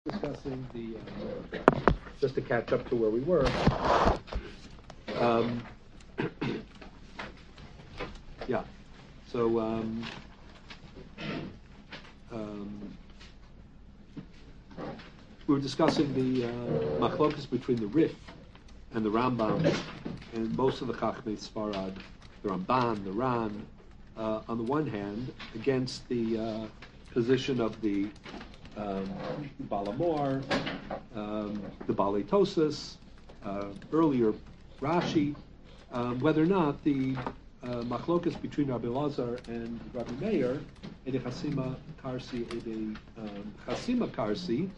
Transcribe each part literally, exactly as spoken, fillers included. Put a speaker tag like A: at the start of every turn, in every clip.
A: discussing the, uh, just to catch up to where we were. Um, yeah, so um, um, we were discussing the uh, machlokas between the Rif and the Rambam and most of the Chachmei Sfarad, the Ramban, the Ran, uh, on the one hand, against the uh, position of the um, Balamor, um, the Balei Tosas, uh, earlier Rashi, um, whether or not the uh, machlokas between Rabbi Lazar and Rabbi Meir, Ede Chasima Karsi, Ede um, Chasima Karsi,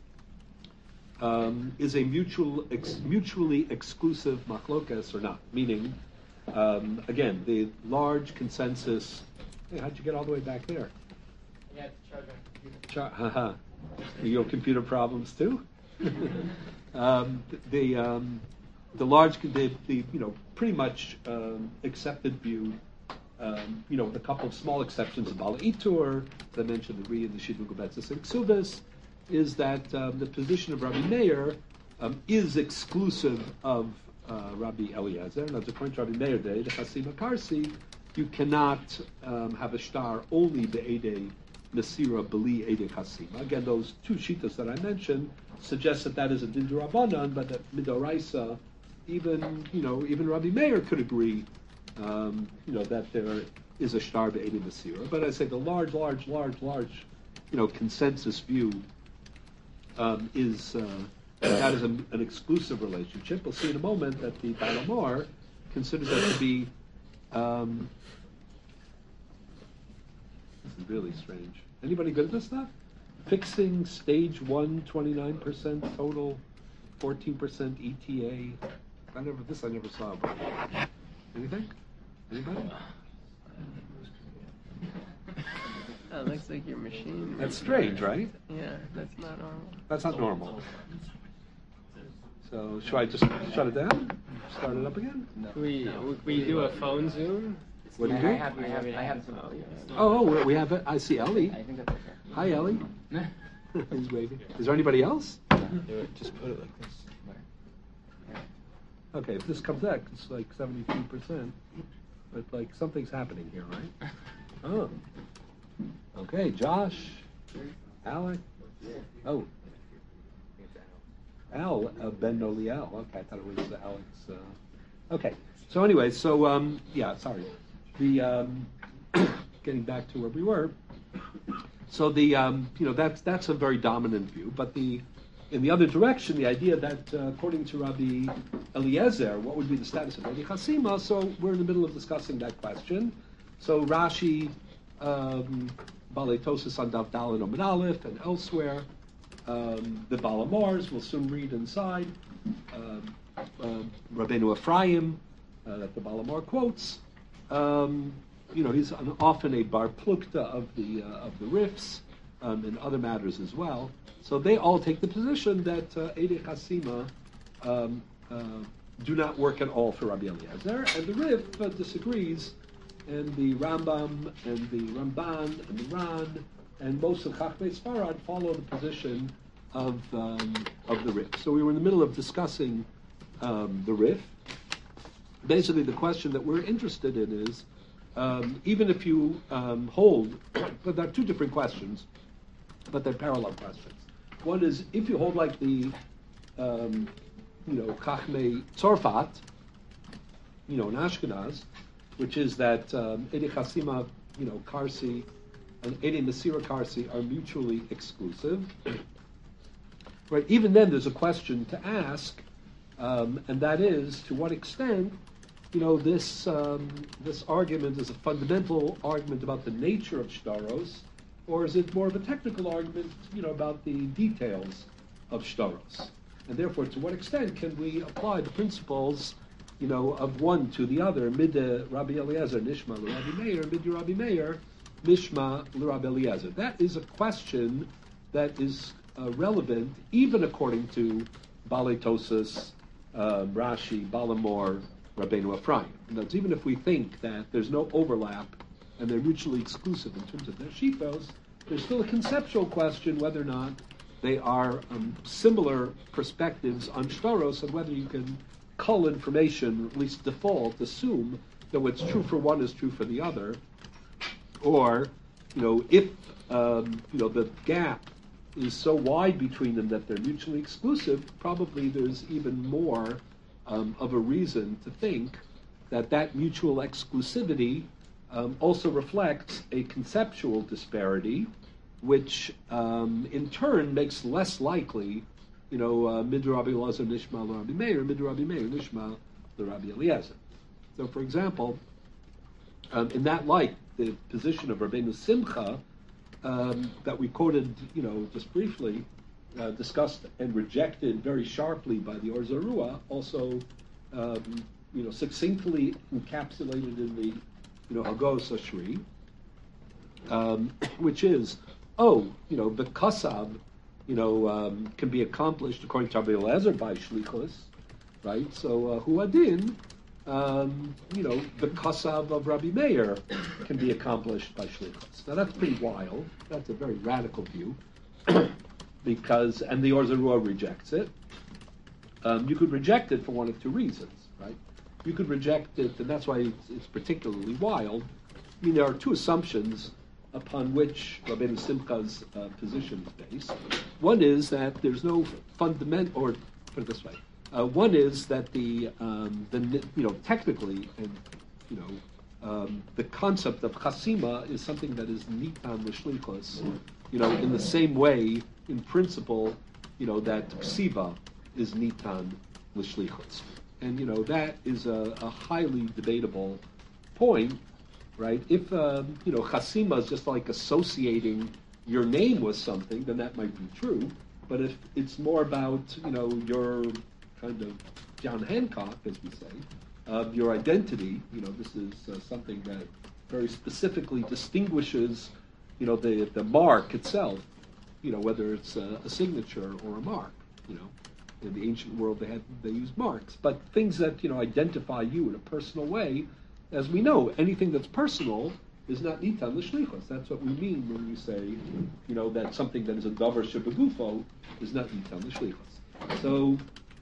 A: um, is a mutual, ex, mutually exclusive machlokas or not. Meaning, um, again, the large consensus. Hey, how'd you get all the way back there?
B: Yeah, it's charging computer.
A: Char- haha. You have computer problems too. um, the um, the large, the, the you know pretty much um, accepted view. Um, you know, with a couple of small exceptions, the Bala Itur, as I mentioned, the Ri and the Shidduch Betzis and Ksubis, is that um, the position of Rabbi Meir um, is exclusive of uh, Rabbi Eliezer. And as according to Rabbi Meir, the Chasima Karsi, you cannot um, have a star only the Ede Nasira Beli Ede Chasima. Again, those two shitas that I mentioned suggest that that is a din d'Rabbanan, but that midoraisa, even you know, even Rabbi Meir could agree, um, you know, that there is a star the Ede Nasira. But I say the large, large, large, large, you know, consensus view um, is uh, that is a, an exclusive relationship. We'll see in a moment that the Balamor considers that to be. Um, this is really strange. Anybody good at this stuff? Fixing stage one, twenty-nine percent total, fourteen percent E T A. I never, this I never saw before. Anything? Anybody?
B: That looks like your machine.
A: That's strange, right?
B: Yeah, that's not normal.
A: That's not normal. So, should I just shut it down? Start it up again?
B: No. We we do a phone Zoom.
A: What do you do?
C: I have, I have, I have some.
A: Oh, oh, we have it. I see Ellie.
C: I think that's okay.
A: Hi, Ellie. He's waving. Is there anybody else?
C: Just put it like this.
A: Okay, if this comes out, it's like seventy-two percent. But like something's happening here, right? Oh. Okay, Josh. Alec. Oh. Al uh, Ben Noliel. Okay, I thought it was uh, Alex. Uh, okay. So anyway, so um, yeah, sorry. The um, getting back to where we were. So the um, you know that's that's a very dominant view, but the in the other direction, the idea that uh, according to Rabbi Eliezer, what would be the status of Edi Chasima? So we're in the middle of discussing that question. So Rashi, um, Balei Tosas on Dav Daled Amud Aleph, and elsewhere, um, the Balamars we'll soon read inside. Um, uh, Rabbeinu Ephraim, uh, that the Balamar quotes. Um, you know, he's an, often a bar plukta of the uh, of the Rifs um, and other matters as well. So they all take the position that uh, Ede Chasima um, uh, do not work at all for Rabbi Eliezer, and the Rif uh, disagrees, and the Rambam and the Ramban and the Ran and most of Chachmei Sfarad follow the position of um, of the Rif. So we were in the middle of discussing um, the Rif. Basically, the question that we're interested in is, um, even if you um, hold, but there are two different questions, but they're parallel questions. One is, if you hold like the, um, you know, Chachmei Tzorfat, you know, in Ashkenaz, which is that um, Ede Chasima, you know, Karsi, and Ede Nasira Karsi are mutually exclusive. Right? Even then, there's a question to ask, um, and that is, to what extent, you know, this um, this argument is a fundamental argument about the nature of shtaros, or is it more of a technical argument, you know, about the details of shtaros? And therefore, to what extent can we apply the principles, you know, of one to the other? Mid Rabbi Eliezer, Nishma l'Rabbi Meir, mid Rabbi Meir, Nishma l'Rabbi Eliezer. That is a question that is uh, relevant even according to Balei Tosas, uh, Rashi, Balamor, Rabbeinu Ephraim. In other words, even if we think that there's no overlap and they're mutually exclusive in terms of their shitos, there's still a conceptual question whether or not they are um, similar perspectives on shtaros, and whether you can cull information, at least default, assume that what's true for one is true for the other, or, you know, if um, you know the gap is so wide between them that they're mutually exclusive, probably there's even more um, of a reason to think that that mutual exclusivity um, also reflects a conceptual disparity, which um, in turn makes less likely, you know, uh, mid Rabbi Eliezer nishma Rabbi Meir, mid Rabbi Meir nishma the Rabbi Eliezer. So, for example, um, in that light, the position of Rabbeinu Simcha um, that we quoted, you know, just briefly, uh, discussed and rejected very sharply by the Or Zarua, also, um, you know, succinctly encapsulated in the, you know, Hagos Ashri, um, which is, oh, you know, the kasav, you know, um, can be accomplished according to Rabbi Eliezer by shlichus, right? So uh, huadin, um, you know, the kasav of Rabbi Meir can be accomplished by shlichus. Now that's pretty wild. That's a very radical view, because and the Or Zarua rejects it. Um, you could reject it for one of two reasons, right? You could reject it, and that's why it's, it's particularly wild. I mean, there are two assumptions upon which Rabbeinu Simcha's uh, position is based. One is that there's no fundamental, or put it this way, uh, one is that the um, the you know technically and you know um, the concept of chasima is something that is nitan l'shlichus, you know, in the same way, in principle, you know, that ksiva is nitan l'shlichus, and you know that is a, a highly debatable point. Right? If um, you know chasima is just like associating your name with something, then that might be true. But if it's more about you know your kind of John Hancock, as we say, of your identity, you know, this is uh, something that very specifically distinguishes, you know, the the mark itself. You know, whether it's a, a signature or a mark. You know, in the ancient world they had they used marks, but things that you know identify you in a personal way. As we know, anything that's personal is not nitan l'shlichus. That's what we mean when we say, you know, that something that is a davar shebegufo is not nitan l'shlichus. So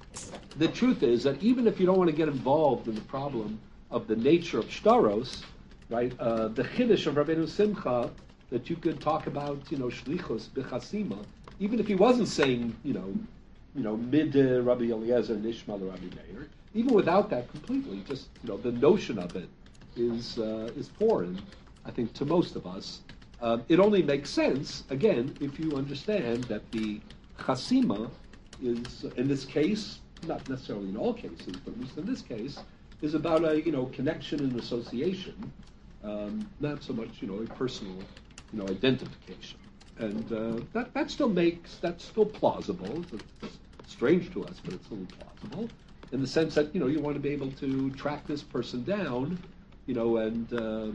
A: the truth is that even if you don't want to get involved in the problem of the nature of shtaros, right, uh, the chiddush of Rabbeinu Simcha, that you could talk about, you know, shlichus b'chasima, even if he wasn't saying, you know, you know, mid uh, Rabbi Eliezer nishma Rabbi Meir, even without that completely, just you know, the notion of it is uh, is foreign, I think, to most of us. Um, it only makes sense again if you understand that the chasima is, in this case, not necessarily in all cases, but at least in this case, is about a you know connection and association, um, not so much you know a personal you know identification, and uh, that that still makes that's still plausible. It's, it's strange to us, but it's still plausible. In the sense that you know you want to be able to track this person down, you know, and uh,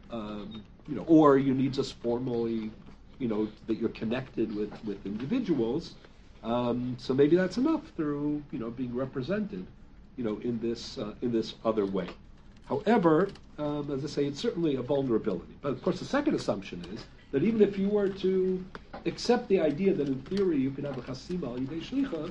A: um, you know, or you need just formally, you know, that you're connected with with individuals. Um, so maybe that's enough through you know being represented, you know, in this uh, in this other way. However, um, as I say, it's certainly a vulnerability. But of course, the second assumption is that even if you were to accept the idea that in theory you could have a chasima al yidei shlichus.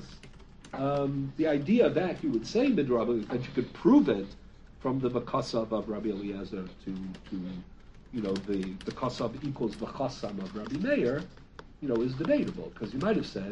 A: Um, the idea that you would say mid Rabbi that you could prove it from the v'kasav of Rabbi Eliezer to to you know the the kasav equals the chasam of Rabbi Meir, you know, is debatable because you might have said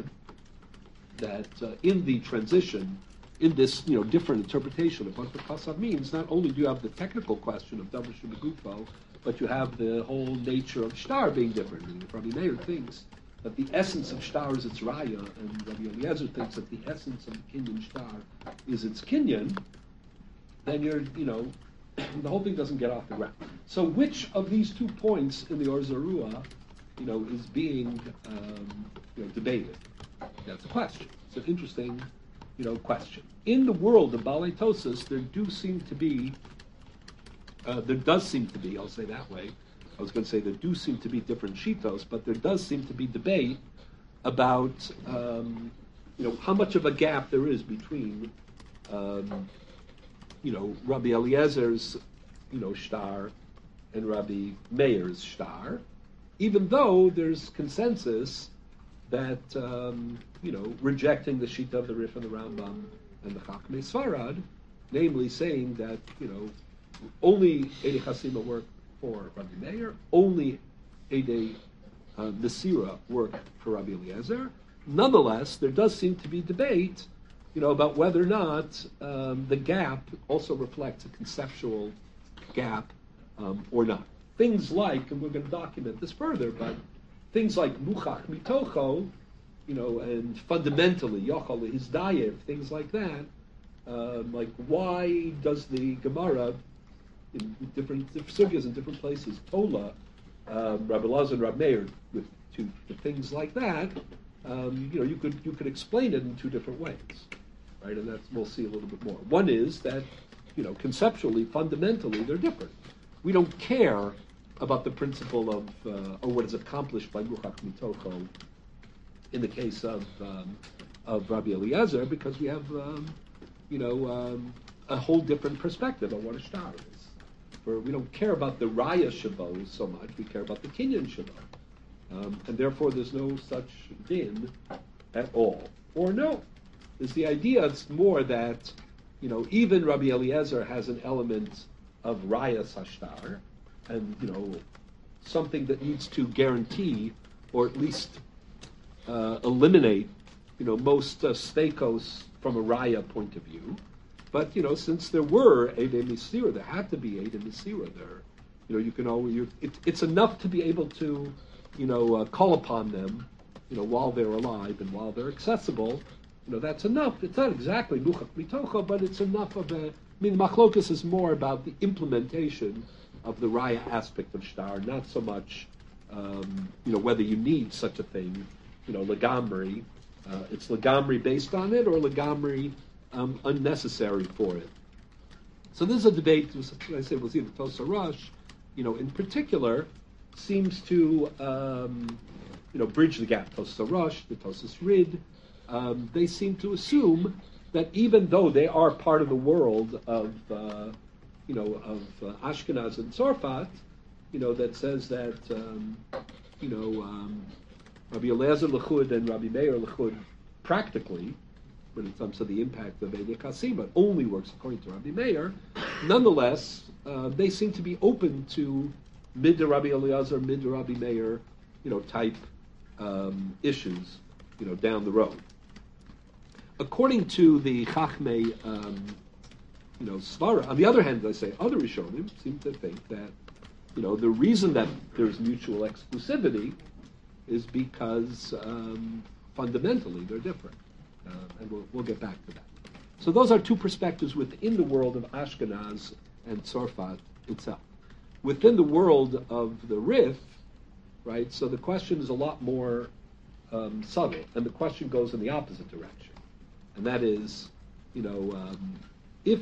A: that uh, in the transition, in this you know different interpretation of what the kasav means, not only do you have the technical question of davar shebegufo, but you have the whole nature of shtar being different. And Rabbi Meir thinks that the essence of shtar is its raya, and Rabbi Eliezer thinks that the essence of the kinyan shtar is its kinyan, then you're, you know, the whole thing doesn't get off the ground. So which of these two points in the Or Zarua, you know, is being, um, you know, debated? That's a question. It's an interesting, you know, question. In the world of Balei Tosas, there do seem to be, uh, there does seem to be, I'll say that way, I was going to say there do seem to be different shitos, but there does seem to be debate about um, you know how much of a gap there is between um, you know Rabbi Eliezer's you know shtar and Rabbi Meir's shtar, even though there's consensus that um, you know rejecting the Shita of the Rif and the Rambam and the Chachmei Svarad, namely saying that you know only Eidei Chasima work for Rabbi Meir, only Eidei uh, Nesira work for Rabbi Eliezer. Nonetheless, there does seem to be debate, you know, about whether or not um, the gap also reflects a conceptual gap um, or not. Things like, and we're going to document this further, but things like Muchach Mitocho, you know, and fundamentally Yochal Hizdayev, things like that. Um, like, why does the Gemara in different sugyas in different places, Tola, um, Rabbi Elazar and Rabbi Meir, with to, to things like that? Um, you know, you could you could explain it in two different ways, right? And that's we'll see a little bit more. One is that, you know, conceptually, fundamentally, they're different. We don't care about the principle of uh, or what is accomplished by Muchach Mitocho in the case of um, of Rabbi Eliezer, because we have um, you know um, a whole different perspective on what a shtar is. For we don't care about the Raya Shabbat so much; we care about the Kinyan Shabbat. Um, and therefore, there's no such din at all. Or no, there's the idea. It's more that, you know, even Rabbi Eliezer has an element of raya sashtar, and you know, something that needs to guarantee or at least uh, eliminate, you know, most uh, stakos from a raya point of view. But you know, since there were Eidei Mesira, there had to be Eidei Mesira there. You know, you can always. You, it, it's enough to be able to. You know, uh, call upon them, you know, while they're alive and while they're accessible. You know, that's enough. It's not exactly Muchach Mitocho, but it's enough of a. I mean, Machlokas is more about the implementation of the Raya aspect of Shtar, not so much, um, you know, whether you need such a thing. You know, Legamri, uh, it's Legamri based on it or Legamri um, unnecessary for it. So this is a debate. I say we'll see the Tosa Rush, you know, in particular. Seems to um, you know bridge the gap. Tosas Rosh, the Tosas Rid, um, they seem to assume that even though they are part of the world of uh, you know of uh, Ashkenaz and Tzarfat, you know that says that um, you know um, Rabbi Eliezer Lechud and Rabbi Meir Lechud practically, when it comes to the impact of Eidei Chasima, only works according to Rabbi Meir. Nonetheless, uh, they seem to be open to mid Rabbi Eliezer, mid Rabbi Meir, you know, type um, issues, you know, down the road. According to the Chachmei, um, you know, Svara. On the other hand, I say other Rishonim seem to think that, you know, the reason that there's mutual exclusivity is because um, fundamentally they're different, uh, and we'll we'll get back to that. So those are two perspectives within the world of Ashkenaz and Tzarfat itself. Within the world of the Rif, right, so the question is a lot more um, subtle, and the question goes in the opposite direction. And that is, you know, um, if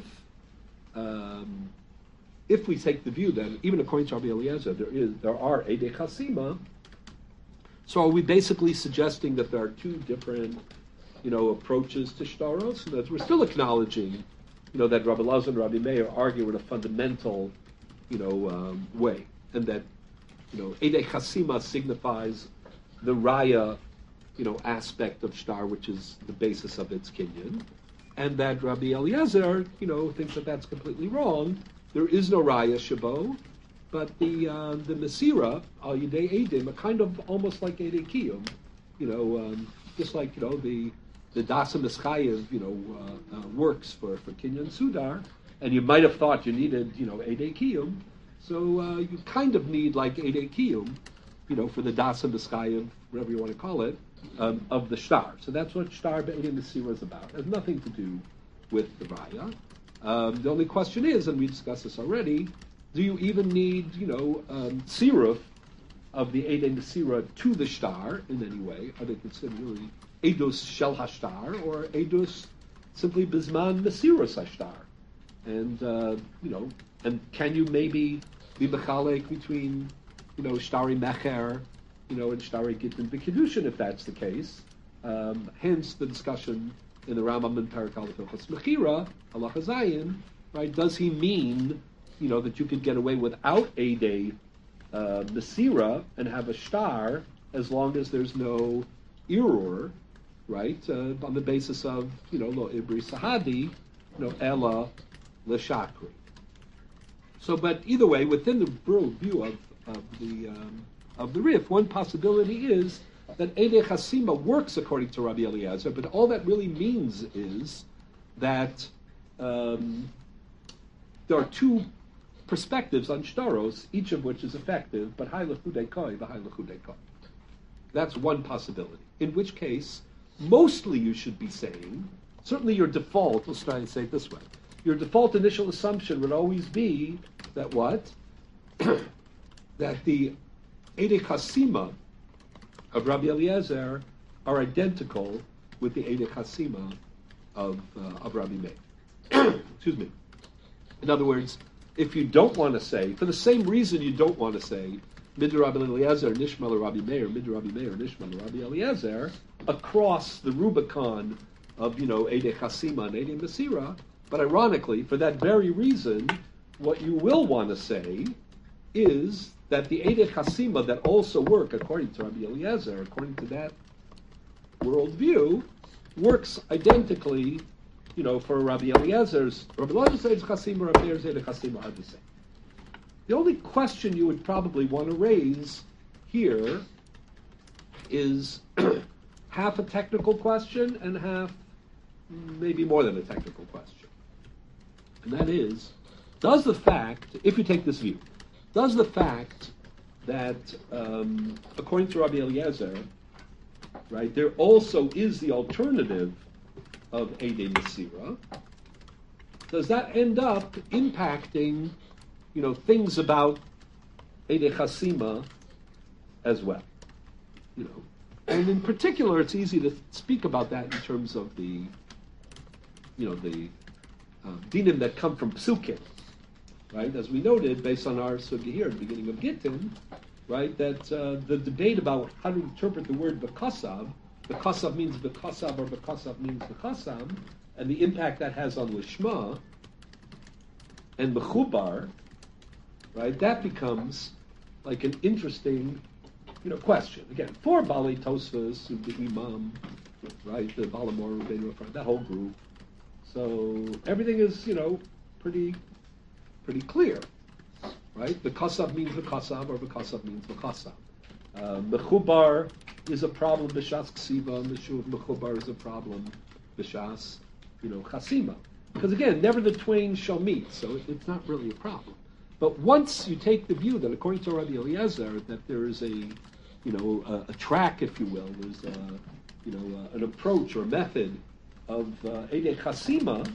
A: um, if we take the view that, even according to Rabbi Eliezer, there is there are Eidei Chasima, so are we basically suggesting that there are two different, you know, approaches to Shtaros? So that we're still acknowledging, you know, that Rabbi Elazar and Rabbi Meir argue in a fundamental you know, um, way, and that, you know, Eidei Chasima signifies the Raya, you know, aspect of Shtar, which is the basis of its kinyan, and that Rabbi Eliezer, you know, thinks that that's completely wrong. There is no Raya Shabo, but the uh, the Mesira, Al Yidei Eidim, are kind of almost like Eidei Kiyum, you know, um, just like, you know, the the Dasa Mischayev, you know, uh, uh, works for, for Kinyan Sudar. And you might have thought you needed, you know, Eidei Kiyum, so uh, you kind of need like Eidei Kiyum, you know, for the Dasa B'Schayev, whatever you want to call it, um, of the Shtar. So that's what Shtar Be'edim Mesira is about. It has nothing to do with the Raya. Um, the only question is, and we discussed this already, do you even need, you know, um, Siruf of the Eidei Mesira to the Shtar in any way? Are they considered really Eidus Shel HaShtar or Eidus simply Bizman Mesirus HaShtar? And, uh, you know, and can you maybe be mechalek between, you know, Shtari Mecher, you know, and Shtari Gittin B'Kiddushin, if that's the case? Um, hence the discussion in the Rambam and Perek Aleph Hilchos Mechira, Halacha Zayin, right? Does he mean, you know, that you could get away without Eidei uh, Mesira and have a Shtar as long as there's no irur, right, uh, on the basis of, you know, lo ibri sahadi, you know, ella l'shakri. So, but either way, within the broad view of, of the um, of the Rif, one possibility is that Eidei Chasima works according to Rabbi Eliezer, but all that really means is that um, there are two perspectives on shtaros, each of which is effective, but hai l'chudei koi, v'hai l'chudei koi. That's one possibility. In which case, mostly you should be saying, certainly your default, let's try and say it this way, your default initial assumption would always be that what? That the Eidei Chasima of Rabbi Eliezer are identical with the Eidei Chasima of, uh, of Rabbi Meir. Excuse me. In other words, if you don't want to say, for the same reason you don't want to say, Midra Rabbi Eliezer, Nishma Rabbi Meir, Midra Rabbi Meir, Nishma Rabbi Eliezer, across the Rubicon of, you know, Eidei Chasima and Eidei Masira, but ironically, for that very reason, what you will want to say is that the Eidei Chasima that also work according to Rabbi Eliezer, according to that worldview, works identically, you know, for Rabbi Eliezer's, Rabbi Eliezer's Chasima, Rabbi Meir's Eidei Chasima are the same. The only question you would probably want to raise here is half a technical question and half, maybe more than a technical question. And that is, does the fact, if you take this view, does the fact that, um, according to Rabbi Eliezer, right, there also is the alternative of Eidei Masira, does that end up impacting, you know, things about Eidei Chasima as well? You know, and in particular, it's easy to speak about that in terms of the, you know, the uh, dinim that come from psukim, right? As we noted, based on our sugya here at the beginning of Gittin, right, that uh, the debate about how to interpret the word v'kasav, v'kasav means v'kasav or v'kasav means v'kasav, and the impact that has on lishma and mechubar, right, that becomes like an interesting, you know, question. Again, for Bali Tosfos, the Imam, right, the Balamor, that whole group. So everything is, you know, pretty pretty clear, right? The kasav means the kasav, or the kasav means the kasav. Uh, mechubar is a problem. B'shas ksiva, meshuv mechubar is a problem. B'shas, you know, chasima. Because again, never the twain shall meet, so it, it's not really a problem. But once you take the view that, according to Rabbi Eliezer, that there is a, you know, a, a track, if you will, there's a, you know, a, an approach or method of uh, Eidei Chasima,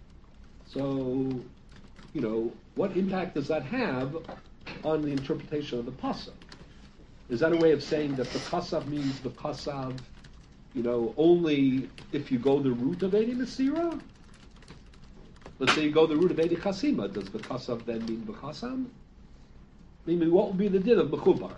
A: so, you know, what impact does that have on the interpretation of the pasuk? Is that a way of saying that the kasav means the kasav, you know, only if you go the route of Eidei Masira? Let's say you go the route of Eidei Chasima. Does the kasav then mean the kasam? I mean, what would be the din of mechubar,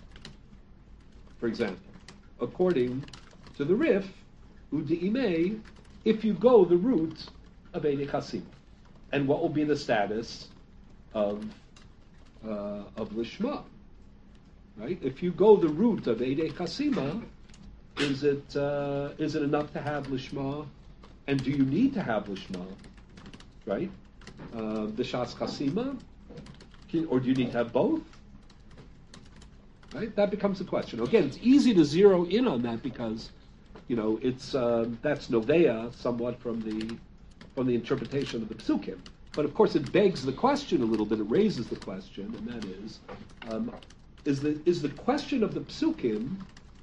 A: for example? According to the Rif, u'di'imei, if you go the route of Eidei Chasima. And what will be the status of uh, of lishma, right? If you go the route of Eidei Chasima, is it uh, is it enough to have lishma, and do you need to have lishma, right? Uh, the shas chasima, or do you need to have both? Right? That becomes the question. Again, it's easy to zero in on that because, you know, it's uh, that's novea somewhat from the from the interpretation of the psukim. But of course, it begs the question a little bit. It raises the question, and that is, um, is the is the question of the psukim,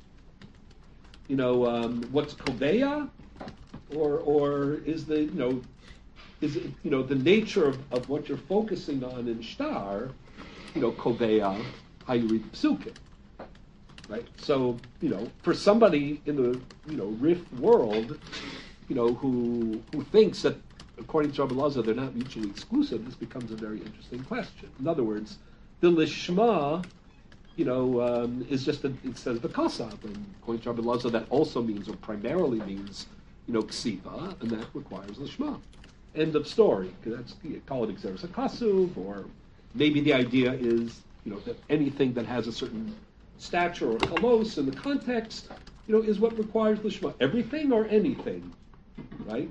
A: you know, um, what's koveya, or or is the you know, is it, you know, the nature of, of what you're focusing on in shtar, you know, koveya, how you read the psukim, right? So, you know, for somebody in the you know Rif world, you know, who who thinks that, according to Rabbi Elazar, they're not mutually exclusive, this becomes a very interesting question. In other words, the lishma, you know, um, is just, a, it says the kasav, and according to Rabbi Elazar, that also means, or primarily means, you know, ksiva, and that requires lishma. End of story. That's, you call it exeris hakasuv, or maybe the idea is, you know, that anything that has a certain stature or kalos in the context, you know, is what requires lishma. Everything or anything, right?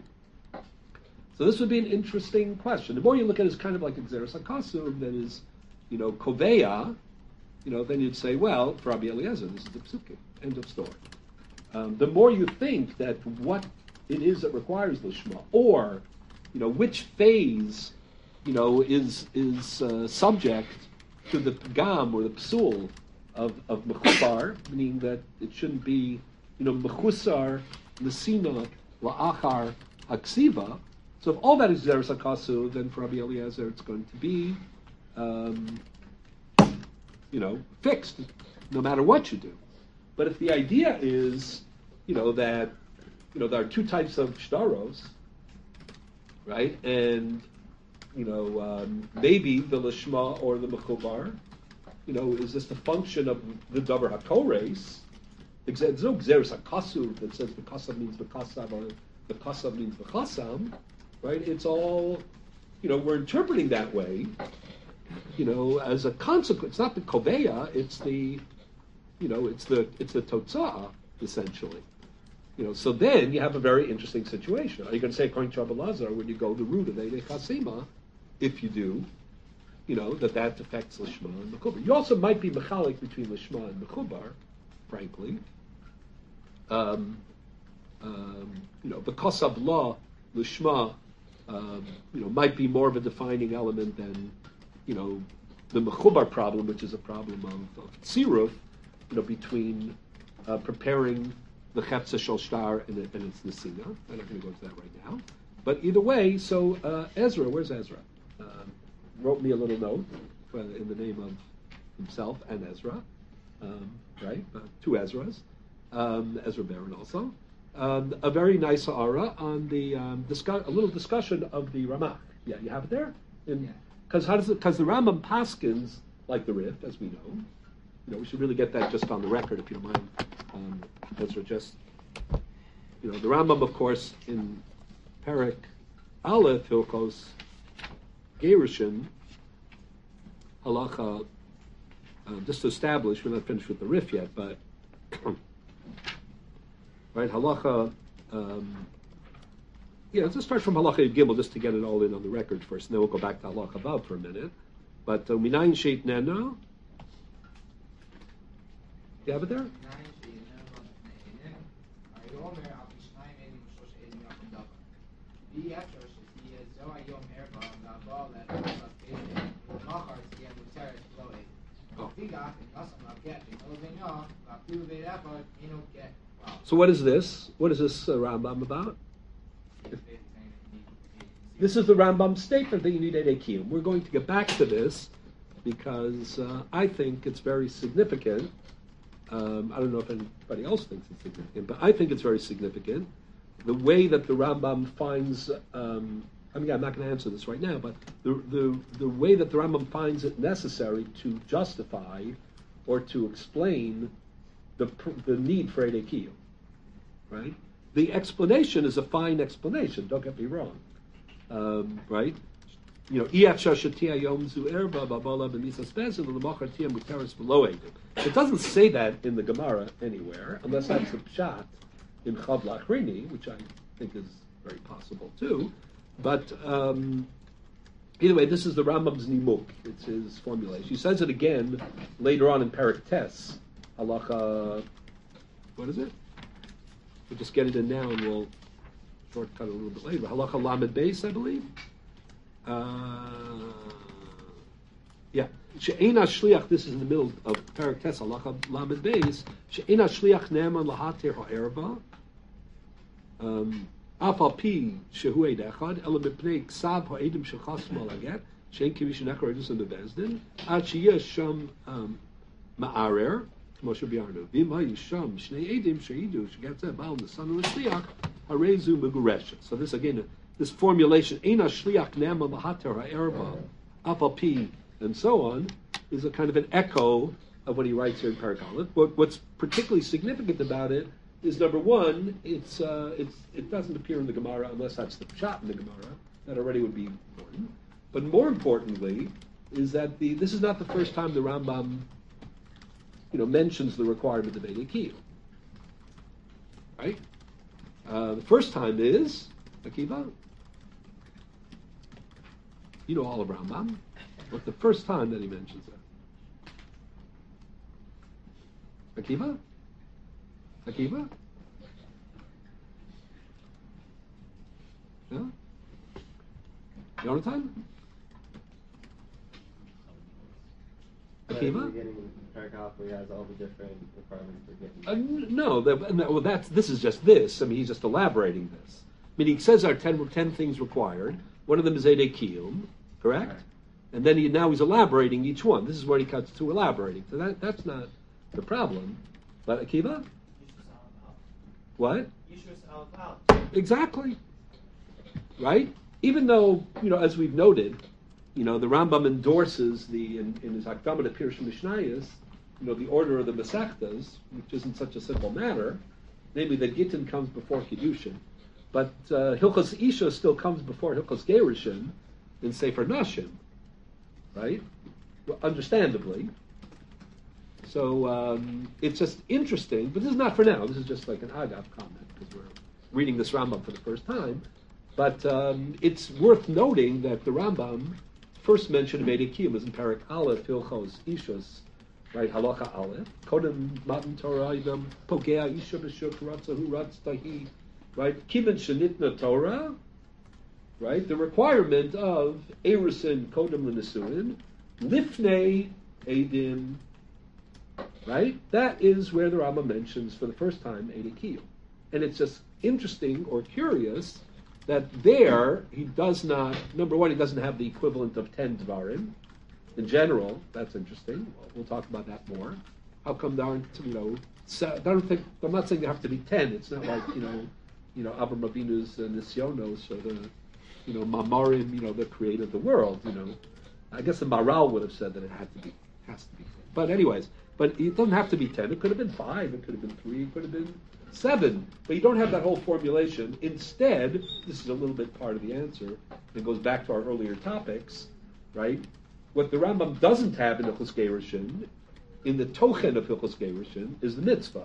A: So this would be an interesting question. The more you look at it as kind of like Xeris HaKasur, that is, you know, Koveya, you know, then you'd say, well, for Rabbi Eliezer, this is the Psukim. End of story. Um, the more you think that what it is that requires lishma, or, you know, which phase, you know, is is uh, subject to the pgam or the psul of of mechubar, meaning that it shouldn't be, you know, mechusar nesina la'achar haksiva. So if all that is Xeris HaKasur, then for Rabbi Eliezer it's going to be, um, you know, fixed, no matter what you do. But if the idea is, you know, that, you know, there are two types of shtaros, right? And, you know, um, maybe the lishma or the mechubar, you know, is just a function of the davar hakores. There's no Xeris HaKasur that says the kasav means the kasav or the kasav means the chasam, right? It's all, you know, we're interpreting that way, you know, as a consequence. It's not the koveya, it's the, you know, it's the it's the totzah, essentially. You know, so then you have a very interesting situation. Are you going to say, according to Rabbi Lazar, when you go the root of Eidei Chasima, if you do, you know, that that affects Lishma and Mechubar. You also might be mechalik between Lishma and Mechubar, frankly. Um, um, you know, the Kosav law, Lishma, um, you know, might be more of a defining element than, you know, the Mechubar problem, which is a problem of, of Tziruf, you know, between uh, preparing the Chepsa Shel Shtar and, and its Nesina. I'm not going to go into that right now. But either way, so uh, Ezra, where's Ezra? Uh, wrote me a little note uh, in the name of himself and Ezra, um, right? Uh, two Ezras, um, Ezra Baron also. Um, a very nice aura on the um, discuss, a little discussion of the Ramach. Yeah, you have it there. Because how does it? Because the Rambam paskins like the Rif, as we know. You know, we should really get that just on the record, if you don't mind. Um, Ezra, just, you know, the Rambam, of course, in Perek Aleph, Hilkos Gerushin, halacha, um, just to establish, we're not finished with the Rif yet, but, right, halacha, um, yeah, let's just start from halacha Yud Gimel, just to get it all in on the record first, and then we'll go back to halacha Vav for a minute. But, uh, Minayin Sheit Nena, you have it there? So what is this? What is this uh, Rambam about? This is the Rambam statement that you need Eidei Kiyum. We're going to get back to this because uh, I think it's very significant. Um, I don't know if anybody else thinks it's significant, but I think it's very significant. The way that the Rambam finds, um, I mean, I'm not going to answer this right now, but the, the the way that the Rambam finds it necessary to justify or to explain the the need for Eidei Kiyum, right? The explanation is a fine explanation. Don't get me wrong, um, right? You know, it doesn't say that in the Gemara anywhere, unless that's the pshat in Chav Lachrini, which I think is very possible too. But um, either way, this is the Rambam's Nimuk. It's his formulation. He says it again later on in Perek Tes, halacha. What is it? We'll just get it in now, and we'll shortcut it a little bit later. Halacha Lamed Beis, I believe. Uh, yeah, she'ena shliach. This is in the middle of Perek Tes halacha Lamed Beis. She'ena shliach ne'eman lahatir ha'erba. Afal pi shehu eid echad ela mipnei ksav ha'edim shechasm alaget she'en kivish nechar edus in the bezdin ad sheyesh sham ma'arer Moshe Biarnu v'im ha'yisham shnei edim she'idu shegetzeh ba'al nesan l'shliach harezu meguresha. So this again. This formulation, Eina Shliach Nema Mahater Ha'erba, Afal Pi, and so on, is a kind of an echo of what he writes here in Perek Aleph. What, what's particularly significant about it is, number one, it's, uh, it's, it doesn't appear in the Gemara unless that's the pshat in the Gemara. That already would be important. But more importantly, is that the this is not the first time the Rambam, you know, mentions the requirement of Eidei Kiyum. right? Uh, the first time is Akiva. You know all of Rambam. What's the first time that he mentions it? Akiva? Akiva? Yeah? Jonathan? Akiva?
D: Paragraph where he has all the different requirements for getting.
A: Uh, n- no, that, no, well, that's this is just this. I mean, he's just elaborating this. I mean, he says there are ten, ten things required. One of them is Eidei Kiyum, correct?
D: Right.
A: And then he now he's elaborating each one. This is where he cuts to elaborating. So that that's not the problem. But Akiva, what? Exactly. Right? Even though, you know, as we've noted, you know, the Rambam endorses the in, in his Hakdama to Pirush Mishnayos, you know, the order of the Masechtas, which isn't such a simple matter, namely that Gittin comes before Kiddushin, but uh, Hilchos Isha still comes before Hilchos Gerushin in Sefer Nashim, right? Well, understandably. So um, it's just interesting, but this is not for now. This is just like an Agav comment because we're reading this Rambam for the first time. But um, it's worth noting that the Rambam first mention of Eidei Kiyum is in Parak Aleph, Hilchos Ishus, right? Halacha Aleph. Kodem Matan Torah Idam Pogea Isha B'Shuk Ratzahu Ratztahi, right? Kibbutz Shenitna Torah, right? The requirement of Erusin Kodem L'Nesuin, Lifnei Eidim, right? That is where the Rambam mentions for the first time Eidei Kiyum. And it's just interesting or curious that there he does not, number one, he doesn't have the equivalent of ten Dvarim. In general, that's interesting. We'll talk about that more. How come there aren't, you know, se- I don't think, I'm not saying there have to be ten. It's not like, you know, you know, Avram Avinu's uh, Nisyonos or the, you know, Mamarim, you know, that created the world, you know. I guess the Maral would have said that it had to be, has to be ten. But anyways, but it doesn't have to be ten. It could have been five. It could have been three. It could have been seven, but you don't have that whole formulation. Instead, this is a little bit part of the answer. It goes back to our earlier topics, right? What the Rambam doesn't have in Hilchos Gerushin, in the tochen of Hilchos Gerushin, is the mitzvah.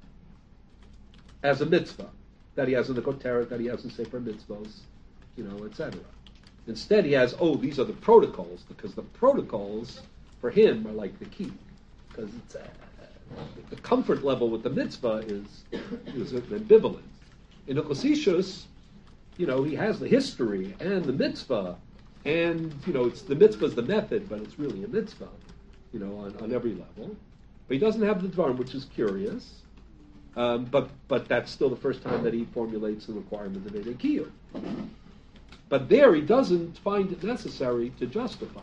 A: As a mitzvah, that he has in the Koteret, that he has in Sefer Mitzvos, you know, et cetera. Instead, he has, oh, these are the protocols, because the protocols, for him, are like the key. Because it's... Uh, the comfort level with the mitzvah is is ambivalent. In Hilchos Ishus, you know, he has the history and the mitzvah, and you know, it's the mitzvah is the method, but it's really a mitzvah, you know, on, on every level. But he doesn't have the dvarim, which is curious. Um, but but that's still the first time that he formulates the requirement of Eidei Kiyum. But there, he doesn't find it necessary to justify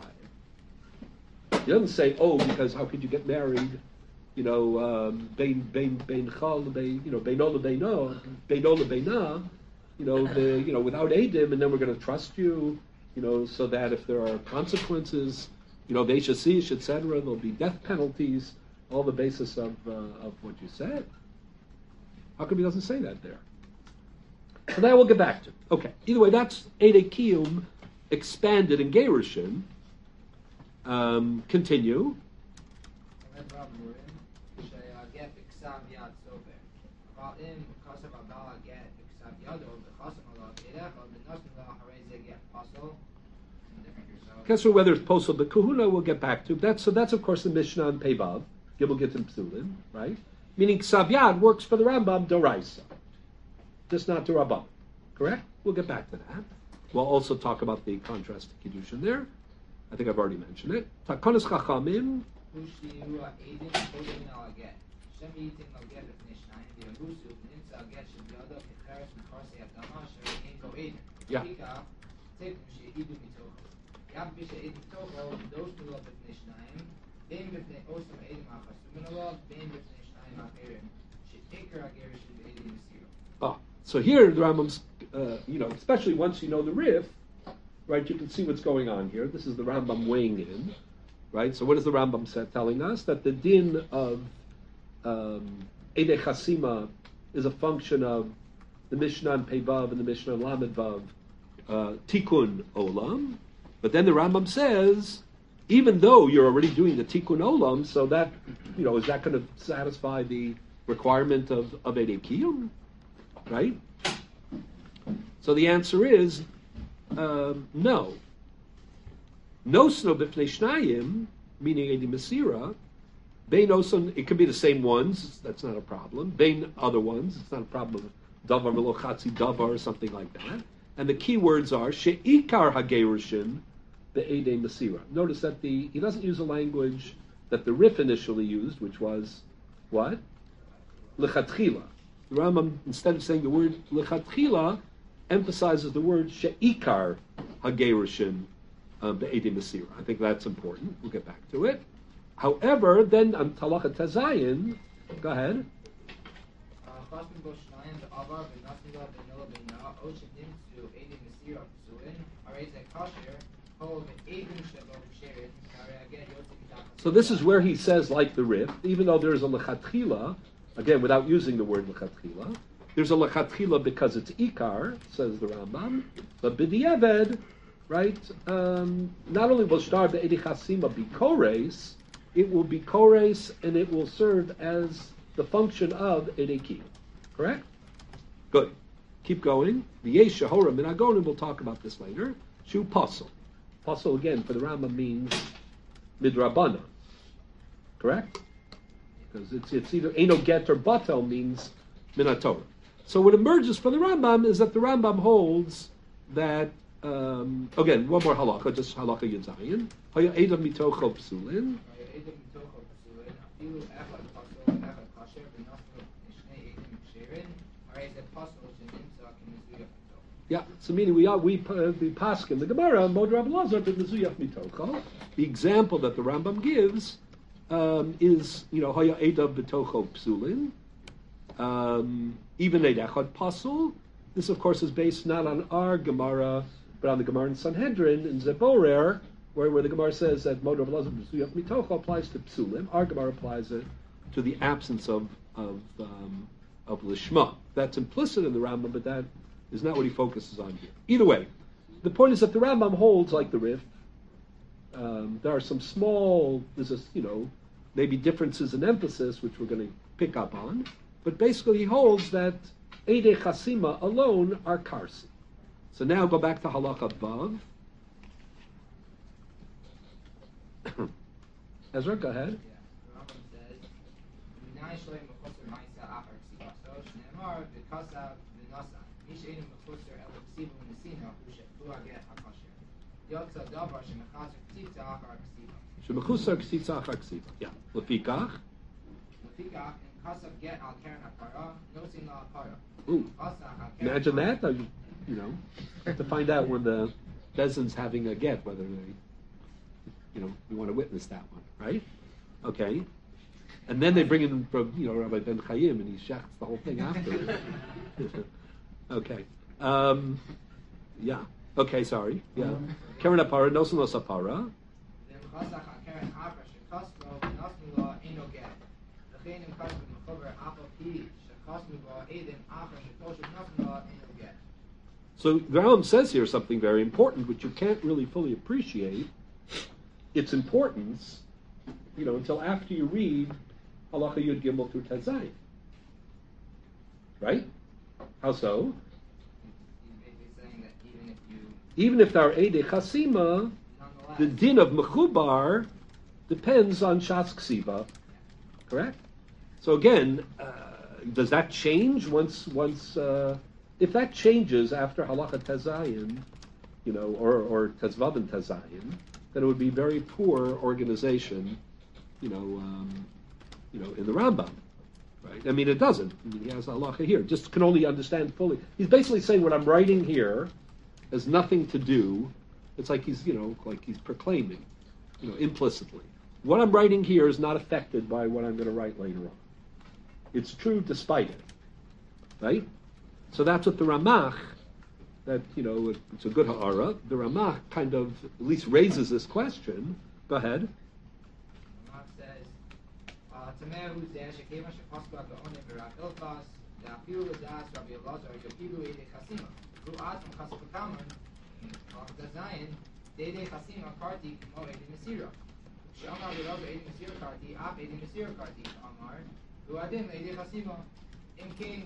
A: it. He doesn't say, "Oh, because how could you get married?" You know, um, bein bein bein chal bein you know beino lebeino beino lebeina, you know the you know without edim, and then we're going to trust you, you know, so that if there are consequences, you know, veishasish, et cetera, there'll be death penalties, all the basis of uh, of what you said. How come he doesn't say that there? So that we'll get back to. Okay. Either way, that's Eidei Kiyum expanded in Gerushin. Um, continue. Guess whether it's posel b'kuhuna, we'll get back to. That's so. That's of course the Mishnah on Peivav, Gimel Gittin Psulim, right? Meaning Ksav Yad works for the Rambam Doraisa, just not to Rambam. Correct? We'll get back to that. We'll also talk about the contrast to Kiddushin there. I think I've already mentioned it. Takonis Chachamim. Yeah. Ah, so here the Rambam's, uh, you know, especially once you know the Rif, right, you can see what's going on here. This is the Rambam weighing in, right? So what is the Rambam set telling us? That the din of um, Eidei Chasima is a function of the Mishnah and Peivav and the Mishnah and Lamed Vav, uh, Tikkun Olam. But then the Rambam says, even though you're already doing the Tikkun Olam, so that, you know, is that going to satisfy the requirement of, of Eidei Kiyum? right? So the answer is um, no. No snow b'fnei shnayim, meaning Edi Masira. Bein oson, it could be the same ones. That's not a problem. Bein other ones, it's not a problem. Davar v'lo chatzi davar or something like that. And the key words are she'ikar hagerushin be'edei Masira. Notice that the he doesn't use a language that the Rif initially used, which was what? Lechatchila. The Rambam, instead of saying the word lechatchila, emphasizes the word she'ikar hagerushin um, be'edei Masira. I think that's important. We'll get back to it. However, then on Talacha Tazayin, go ahead. So this is where he says, like the Rif, even though there's a lechatchila, again, without using the word lechatchila, there's a lechatchila because it's ikar, says the Rambam, but b'diavad, right, um, not only will shtar be'edi chasima be kores, it will be kores and it will serve as the function of edeki. Correct? Good. Keep going. V'yesh shahora min agonim, we'll talk about this later. Shu pasel. Pasel, again, for the Rambam means midrabana. Correct? Because it's it's either eno get or batel means minatorah. So what emerges from the Rambam is that the Rambam holds that, um, again, one more halacha, just halacha yedzayin. Haya edam mitocho psulin. Yeah, so meaning we are we uh, we paskin the Gemara Mod Rab Lazar but mezuyach mitocho. The example that the Rambam gives um, is you know haya edav betocho psulin, um, even edachad pasul. This of course is based not on our Gemara but on the Gemara in Sanhedrin in Zeborer, where where the Gemara says that Mod Rab Lazar mezuyach mitocho applies to psulim. Our Gemara applies it to the absence of of um, of lishma. That's implicit in the Rambam, but that is not what he focuses on here. Either way, the point is that the Rambam holds like the Rif. Um, there are some small, there's a, you know, maybe differences in emphasis, which we're going to pick up on. But basically, he holds that Eidei Chasima alone are Karsi. So now go back to Halacha Vav. Ezra, go ahead. Shemechusar ksitza achar ksiva. Yeah. Lefikach.
E: Lefikach in kasav get al keren hapara nosin la hapara.
A: Ooh. Imagine that. Though, you, you know, have to find out when the Bezin's having a get whether they, you know, you want to witness that one, right? Okay. And then they bring in from you know Rabbi Ben Chaim and he shechts the whole thing after. Okay. Um, yeah. Okay, sorry. Yeah. Keren apara, nosin lo sapara. So the Rambam says here something very important, which you can't really fully appreciate its importance, you know, until after you read Halacha Yud Gimel through Tezayin. Right? How so? Even if there are Eidei Chasima, the din of Mechubar depends on Shas Ksiva. Correct? So again, uh, does that change once, once uh, if that changes after Halacha Tezayin, you know, or, or Tezvav and Tezayin, then it would be very poor organization, you know, um, you know, in the Rambam. Right? I mean, it doesn't. I mean, he has halacha here. Just can only understand fully. He's basically saying what I'm writing here has nothing to do. It's like he's, you know, like he's proclaiming, you know, implicitly. What I'm writing here is not affected by what I'm going to write later on. It's true despite it, right? So that's what the Ramach, that, you know, it's a good ha'ara. The Ramach kind of at least raises this question. Go ahead.
E: אם כן,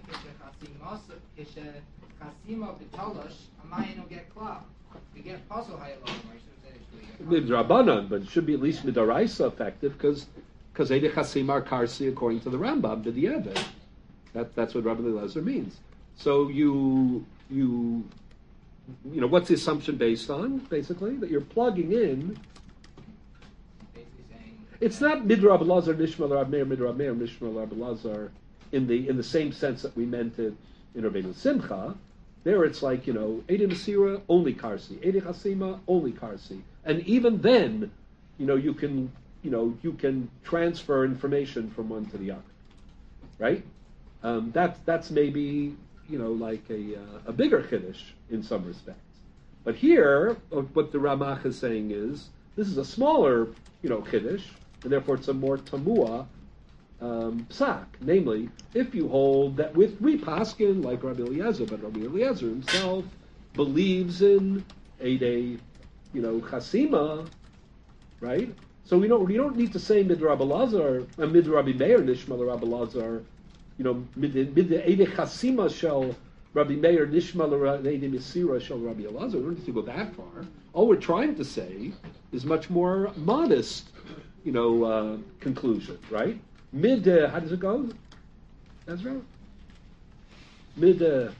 E: כשחסימה בתולש, המים get clogged. We get puzzle high along,
A: Midrabanan, but it should be at least midaraisa effective because because Eidei Chasim are karsi according to the Rambam, b'diavad. That that's what Rabbi Eliezer means. So you you you know what's the assumption based on? Basically that you're plugging in.
E: basically saying
A: It's not Midrab Lazar Nishmal Rab Meir Midrab Meir Nishmal Rab Lazar in the in the same sense that we meant it in Rabbeinu Simcha. There it's like, you know, Eidei Masira, only Karsi. Eidei Chasima, only Karsi. And even then, you know, you can, you know, you can transfer information from one to the other. Right? Um, that's, that's maybe, you know, like a, uh, a bigger Kiddush in some respects. But here, uh, what the Ramach is saying is, this is a smaller, you know, Kiddush, and therefore it's a more Tamua Um, psak, namely, if you hold that with Repaskin, like Rabbi Eliezer, but Rabbi Eliezer himself believes in Eidei, you know, Chasima, right? So we don't we don't need to say mid Rabbi Lazar, uh, mid Rabbi Meir Nishmal Rabbi Lazar, you know, mid mid Eidei Chasima shall Rabbi Meir Nishmal Eidei Mesira shall Rabbi Elazar. We don't need to go that far. All we're trying to say is much more modest, you know, uh, conclusion, right? Mid, uh, how does it go? That's right. Mid, uh,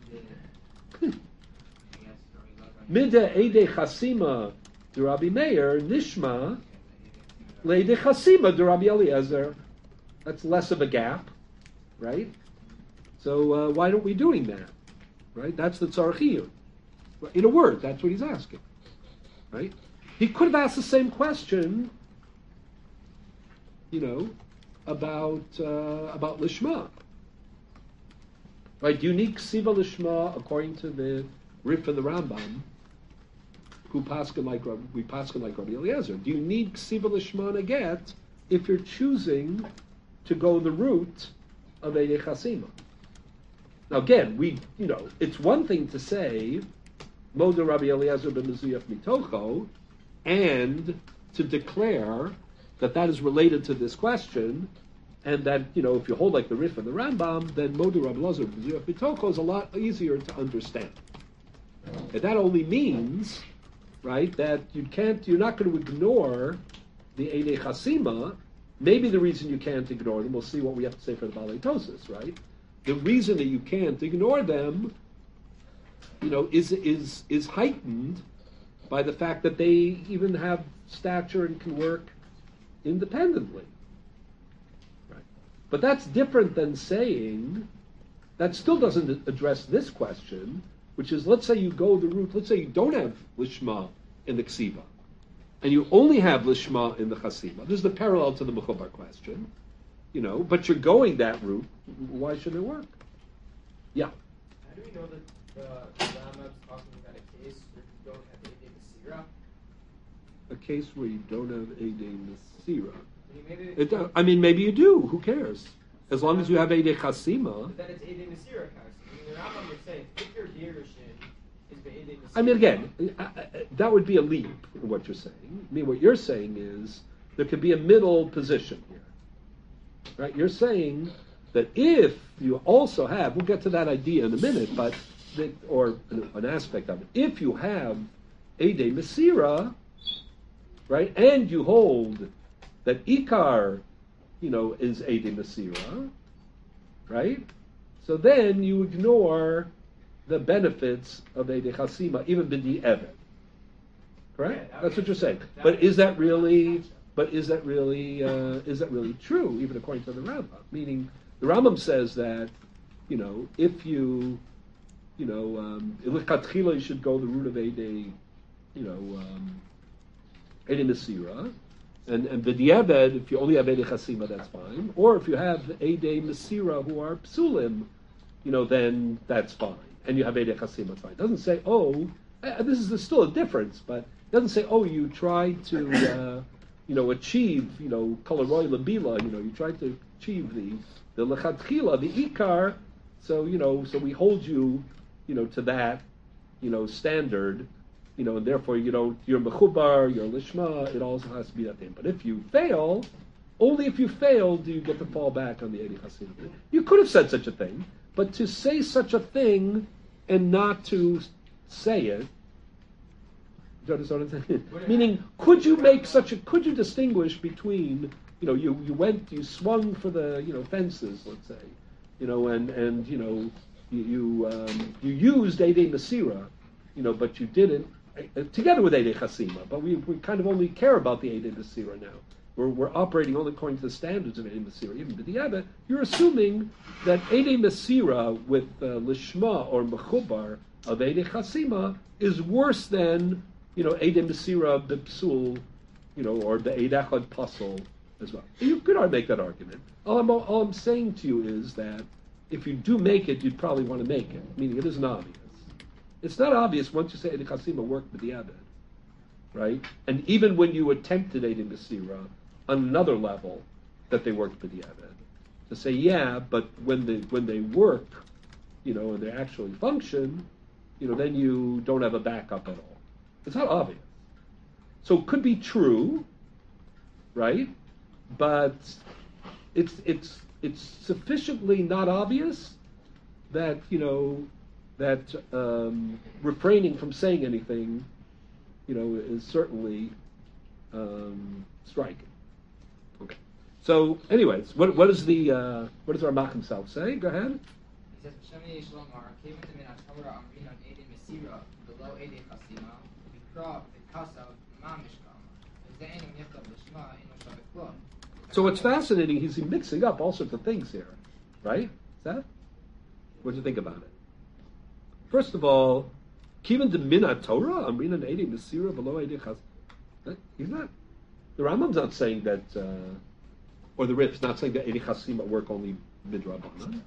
A: mid Eidei Chasima de Rabbi Meir Nishma Leidei Chasima de Rabbi Eliezer. That's less of a gap, right? So uh, why aren't we doing that? Right? That's the tzarchiyun. In a word, that's what he's asking. Right? He could have asked the same question, you know, about uh, about lishma, right? Unique siva lishma according to the Rif of the Rambam, who paskin like we paskin like Rabbi Eliezer. Do you need siva lishma and a get if you're choosing to go the route of Eidei Chasima? Now again, we you know it's one thing to say Moda Rabbi Eliezer b'mezuyach mitocho, and to declare that that is related to this question, and that, you know, if you hold like the Rif and the Rambam, then Modu Rabbi Elazar B'toko is a lot easier to understand. And that only means, right, that you can't, you're not going to ignore the Eidei Chasima. Maybe the reason you can't ignore them, we'll see what we have to say for the Balei Tosis, right? The reason that you can't ignore them, you know, is is is heightened by the fact that they even have stature and can work independently. Right. But that's different than saying, that still doesn't address this question, which is, let's say you go the route, let's say you don't have Lishma in the Ksiva, and you only have Lishma in the Chasima. This is the parallel to the Mechubar question, you know, but you're going that route, why should it work? Yeah.
D: How do we know that the, the Rambam's talking about a case where you don't have Eidei Masira?
A: A case where you don't have Eidei Masira.
D: Maybe
A: It, uh, I mean, maybe you do. Who cares? As long as you have Eidei Chasima.
D: But then it's Eidei Masira case. I mean, the Rambam would say if your Gerushin is Eidei Masira.
A: I mean, again, I, I, that would be a leap in what you're saying. I mean, what you're saying is there could be a middle position here. Right? You're saying that if you also have, we'll get to that idea in a minute, but that, or an, an aspect of it, if you have Eidei Masira, right, and you hold that Ikar, you know, is Eidei Masira, right? So then you ignore the benefits of Eidei Chasima, even b'di Evet. Correct?
D: Yeah,
A: That's what you're saying.
D: that
A: But
D: would
A: is that
D: be
A: really?
D: concept.
A: But is that really? Uh, is that really true? Even according to the Rambam, meaning the Rambam says that, you know, if you, you know, um, Ilichatchila, you should go the route of Eidei, you know, um, Eidei Masira. And and b'diavad, if you only have Eidei Chasima, that's fine. Or if you have Eidei Masira who are psulim, you know, then that's fine. And you have Eidei Chasima, it's fine. It doesn't say, oh, uh, this is still a difference, but it doesn't say, oh, you tried to, uh, you know, achieve, you know, Kolaroy Labila, you know, you tried to achieve the the Lechatchila, the Ikar, so, you know, so we hold you, you know, to that, you know, standard. You know, and therefore you don't, you're mechubar, you're lishma, it also has to be that thing. But if you fail, only if you fail do you get to fall back on the Eidei Chassima. You could have said such a thing, but to say such a thing and not to say it, do you understand what I'm saying? Meaning, could you make such a, could you distinguish between, you know, you, you went, you swung for the, you know, fences, let's say, you know, and, and you know, you, you, um, you used Eidei Masira, you know, but you didn't, uh, together with Eidei Chassima, but we, we kind of only care about the Eidei Masira now. We're, we're operating only according to the standards of Eidei Masira. Even B'di'evah, you're assuming that Eidei Masira with uh, Lishma or Mechubar of Eidei Chassima is worse than, you know, Eidei Masira B'psul, you know, or the Eid Echad Pasul as well. You could make that argument. All I'm, all I'm saying to you is that if you do make it, you'd probably want to make it, meaning it isn't obvious. It's not obvious once you say Eidei Chassima worked B'di'evah, right? And even when you attempted Eidei Masira on another level, that they worked B'di'evah, to say, yeah, but when they when they work, you know, and they actually function, you know, then you don't have a backup at all. It's not obvious. So it could be true, right? But it's it's it's sufficiently not obvious that, you know, that um, refraining from saying anything, you know, is certainly um, striking. Okay. So, anyways, what what is the uh, what does Ramach himself say? Go ahead.
E: He says, "B'Shem Shlomar came into min Torah Amrin on Eidei Masira below Eidei Chassima Bikra B'Kasav Mamish Kama Ze'enu Yiftav Lishma Inu Shavik Klon."
A: So what's fascinating is he's mixing up all sorts of things here, right? Is that? What do you think about it? First of all, Kivan de Mina Torah Amrin on Eidei Masira below Eidei Chassima. He's not. The Rambam's not saying that, uh, or the Rif's not saying that Eidei Chassima work only midrabanan,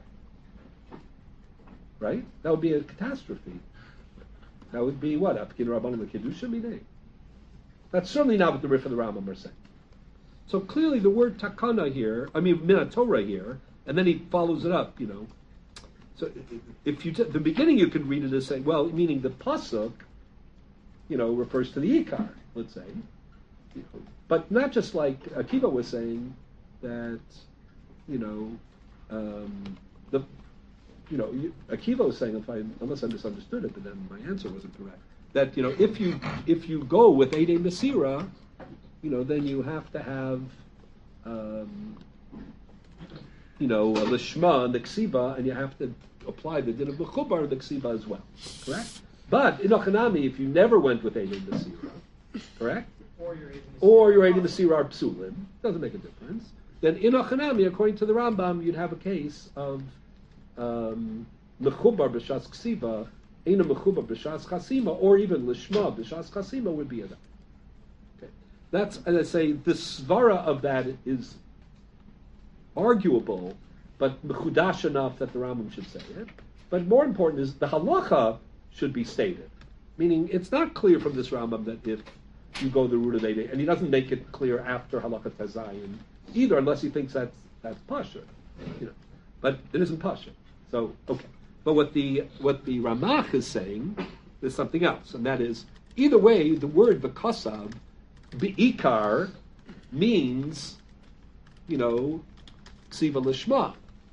A: right? That would be a catastrophe. That would be what? Apkin Rabbanim Kedusha Minei. That's certainly not what the Rif and the Rambam are saying. So clearly, the word takana here, I mean Minatorah here, and then he follows it up. You know, so if you t- the beginning you could read it as saying, well, meaning the pasuk, you know, refers to the ikar, let's say. You know, but not just like Akiva was saying that, you know, um, the, you know, Akiva was saying, if I, unless I misunderstood it, but then my answer wasn't correct, that, you know, if you if you go with Eidei Masira, you know, then you have to have, um, you know, a Lishma and the Ksiba, and you have to apply the din of Mechubar and the Ksiba as well, correct? But in Ochanami, if you never went with Eidei Masira, correct?
D: Or your Eidei
A: Or your Eidei Masira are Psulim, doesn't make a difference. Then in Ochanami, according to the Rambam, you'd have a case of um, Mechubar b'shas Ksiba, Eina Mechubar b'shas Chasima, or even Lishma b'shas Chasima would be enough. Okay, that's, as I say, the svara of that is arguable, but mechudash enough that the Rambam should say it. But more important is the halacha should be stated, meaning it's not clear from this Rambam that if you go the route of Eidei, and he doesn't make it clear after Halakha Tazayin either, unless he thinks that's that's pasha, you know. But it isn't pasha. So okay. But what the what the Ramach is saying is something else, and that is either way, the word b'kasav, be'ikar, means, you know, ksiva lishma,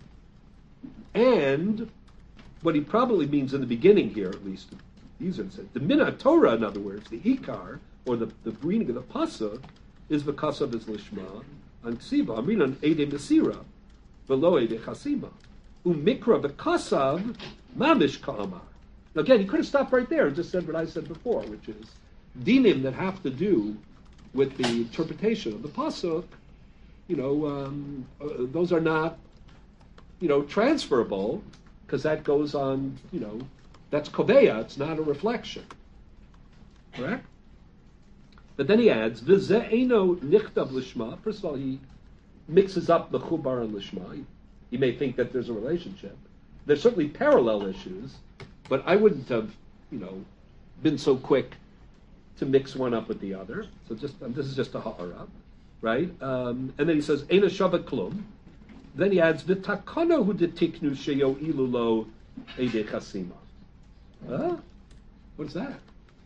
A: and what he probably means in the beginning here, at least, these are said the Mina Torah, in other words, the ikar, or the, the reading of the pasuk, is v'kasav is lishma, and ksiva, I mean on Eidei Masira, below Eidei Chassima. Umikra v'kasav, mamish ka'amar. Now again, he could have stopped right there and just said what I said before, which is dinim that have to do with the interpretation of the pasuk, you know, um, uh, those are not, you know, transferable, because that goes on, you know, that's koveya, it's not a reflection. Correct? But then he adds, V'ze'eno nichtav lishma. First of all, he mixes up the chubar and lishma. You may think that there's a relationship. There's certainly parallel issues, but I wouldn't have, you know, been so quick to mix one up with the other. So just um, this is just a ha'ara, right? Um, and then he says, Eina shava klum. Then he adds, V'takano hu detiknu sheyo ilulo eidei chasima. Huh? What is that?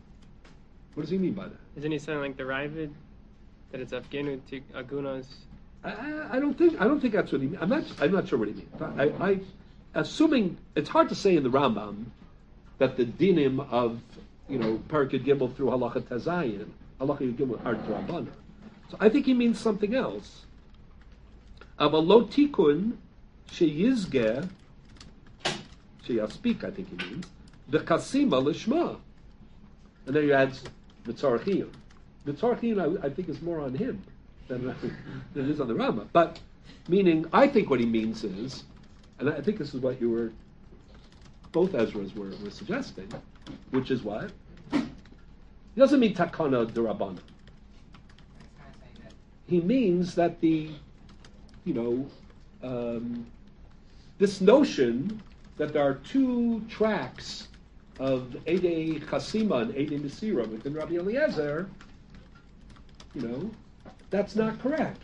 A: What does he mean by that?
B: Isn't he saying like the Ravid, that it's Afgenu to Agunas
A: I, I don't think I don't think that's what he means. I'm not I'm not sure what he means. I, I assuming it's hard to say in the Rambam that the dinim of you know Parakid Gimel through Halacha Tazayin, Halacha Gimel are Drabana. So I think he means something else. Aval tikun sheyizge sheyaspik. I think he means the kasima lishma, and then he adds the tzarchiyim. The tzarchiyim I, I think is more on him than, than it is on the Rama. But meaning, I think what he means is, and I think this is what you were, both Ezras were, were suggesting, which is what? He doesn't mean takana derabana. He means that the, you know, um, this notion that there are two tracks of Eidei Chasima and Eidei Mesira within Rabbi Eliezer, you know, that's not correct.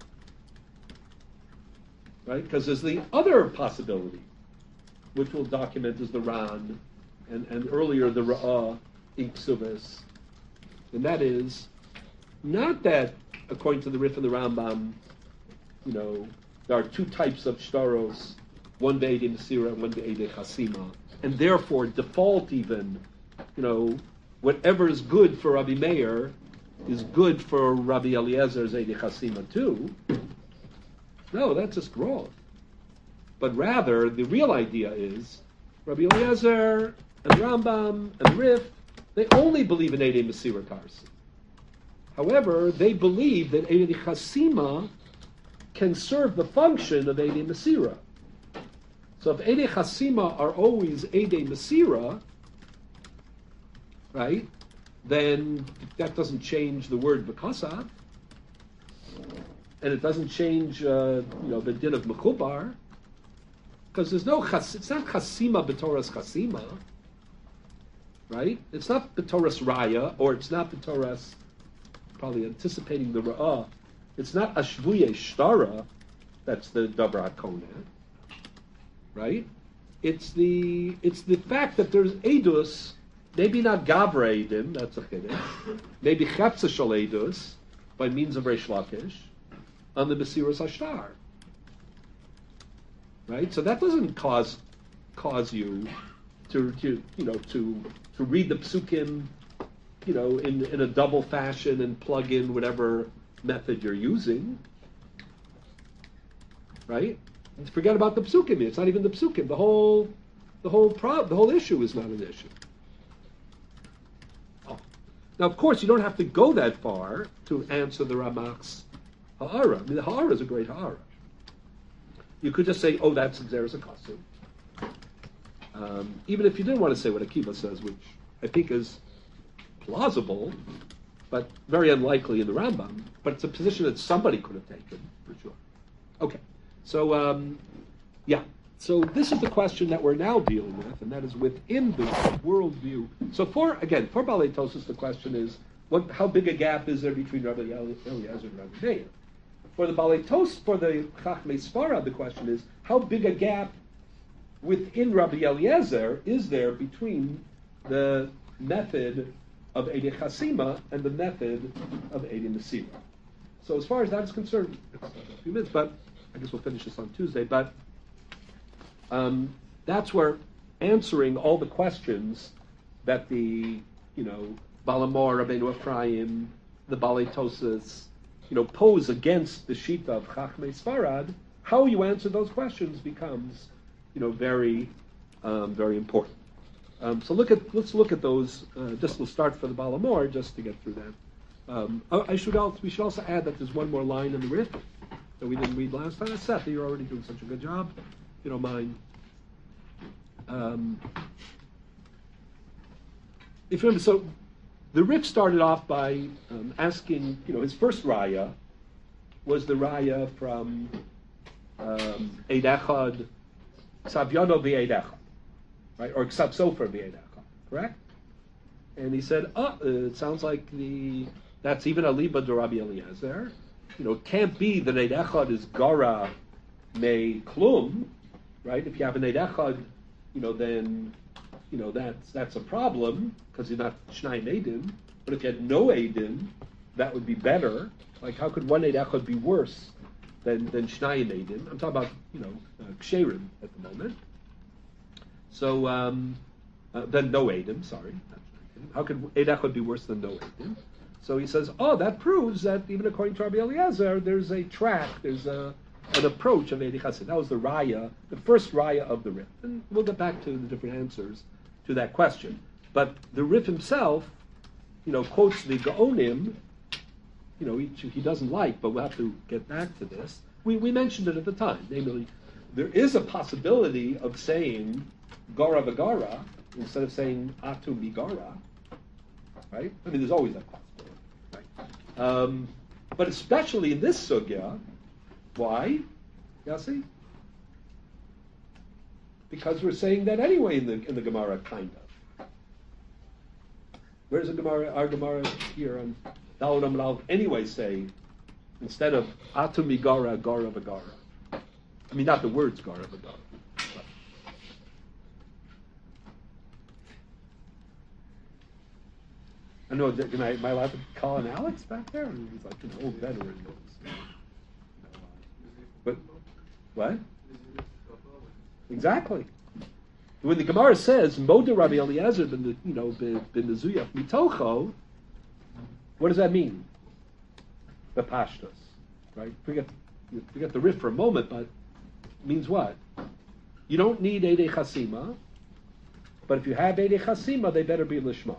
A: Right? Because there's the other possibility, which we'll document as the Ran, and, and earlier the Ra'ah in Ksuvis, and that is not that, according to the Rif and the Rambam, you know, there are two types of shtaros, one be'edei Mesira and one be'edei Chasima, and therefore default even, you know, whatever is good for Rabbi Meir is good for Rabbi Eliezer's Eidei Chasima too. No, that's just wrong. But rather, the real idea is Rabbi Eliezer and Rambam and Rif, they only believe in Eidei Mesira Tarsi. However, they believe that Eidei Chasima can serve the function of Eidei Mesira. So if Eidei Chasima are always Eidei Mesira, right, then that doesn't change the word V'kasav, and it doesn't change, uh, you know, the din of Mechubar, because there's no chas, it's not Chasima b'Torah's Chasima, right? It's not b'Torah's Raya, or it's not b'Torah's, probably anticipating the Ra'ah, it's not Ashvuye Shtara, that's the Davar HaKoneh, right? It's the it's the fact that there's Edus, maybe not Gavra Edim, that's a Chiddush, maybe Chetza Shal Edus, by means of Reish Lakish, on the Mesiras Hashtar. Right? So that doesn't cause cause you to, to you know to to read the psukim, you know, in, in a double fashion and plug in whatever method you're using. Right? And forget about the psukim. It's not even the psukim. The whole the whole pro- the whole issue is not an issue. Oh. Now, of course, you don't have to go that far to answer the Ramach's ha'ara. I mean, the ha'ara is a great ha'ara. You could just say, oh, that's Xeris Akasu. Um, even if you didn't want to say what Akiva says, which I think is plausible, but very unlikely in the Rambam, but it's a position that somebody could have taken, for sure. Okay, so, um, yeah. So this is the question that we're now dealing with, and that is within the worldview. So for, again, for Balei Tosas, the question is, what, how big a gap is there between Rabbi Eliezer and Rabbi Meir? For the Balei Tos, for the Chachmei Sfarad, the question is, how big a gap within Rabbi Eliezer is there between the method of Eidei Chasima and the method of Eidei Mesira? So as far as that is concerned, it's a few minutes, but I guess we'll finish this on Tuesday, but um, that's where answering all the questions that the, you know, Balamor, Rabbeinu Ephraim, the Balei Tosas, you know, pose against the Shita of Chachmei Sfarad, how you answer those questions becomes, you know, very, um, very important. Um, so look at let's look at those. Uh, just we'll start for the Balamor just to get through that. Um, I should also we should also add that there's one more line in the Rif that we didn't read last time. Seth, you're already doing such a good job. If you don't mind. Um, if you remember, so. The Rif started off by um, asking, you know, his first raya was the raya from um, Eid Echad, Savyono v'Eid Echad, right, or Ksav Sofer v'Eid Echad, correct? And he said, oh, it sounds like the that's even a liba de Rabbi Eliezer. You know, it can't be that Eid Echad is gara me klum, right? If you have an Eid Echad, you know, then you know, that's that's a problem because you're not Shnai Eidim. But if you had no Eidim, that would be better. Like, how could one Eid Echad be worse than than Shnayim Eidim. I'm talking about you know uh, Ksherim at the moment. So um, uh, then no Eidim. Sorry, how could Eid Echad be worse than no Eidim? So he says, oh, that proves that even according to Rabbi Eliezer, there's a track, there's a an approach of Eid Chassid. That was the raya, the first raya of the Rif. And we'll get back to the different answers to that question. But the Rif himself, you know, quotes the Gaonim, you know, he, he doesn't like, but we'll have to get back to this. We, we mentioned it at the time. Namely, there is a possibility of saying Gara V'Gara instead of saying Atu Migara, right? I mean, there's always that possibility, right? Um, but especially in this sugya, why? Yossi? Because we're saying that anyway in the in the Gemara, kind of. Where's the Gemara? Our Gemara here on Daled Amud anyway say instead of Atu Migara, Gara V'Gara. I mean, not the words Gara V'Gara. I know. Can I, am I allowed to call an Alex back there? And he's like an old veteran. But what? Exactly. When the Gemara says Moda Rabbi Eliezer ben you know ben Nezuyach mitocho, what does that mean? The pashtus, right? Forget forget the riff for a moment, but it means what? You don't need Eidei Chasima, but if you have Eidei Chasima, they better be lishma.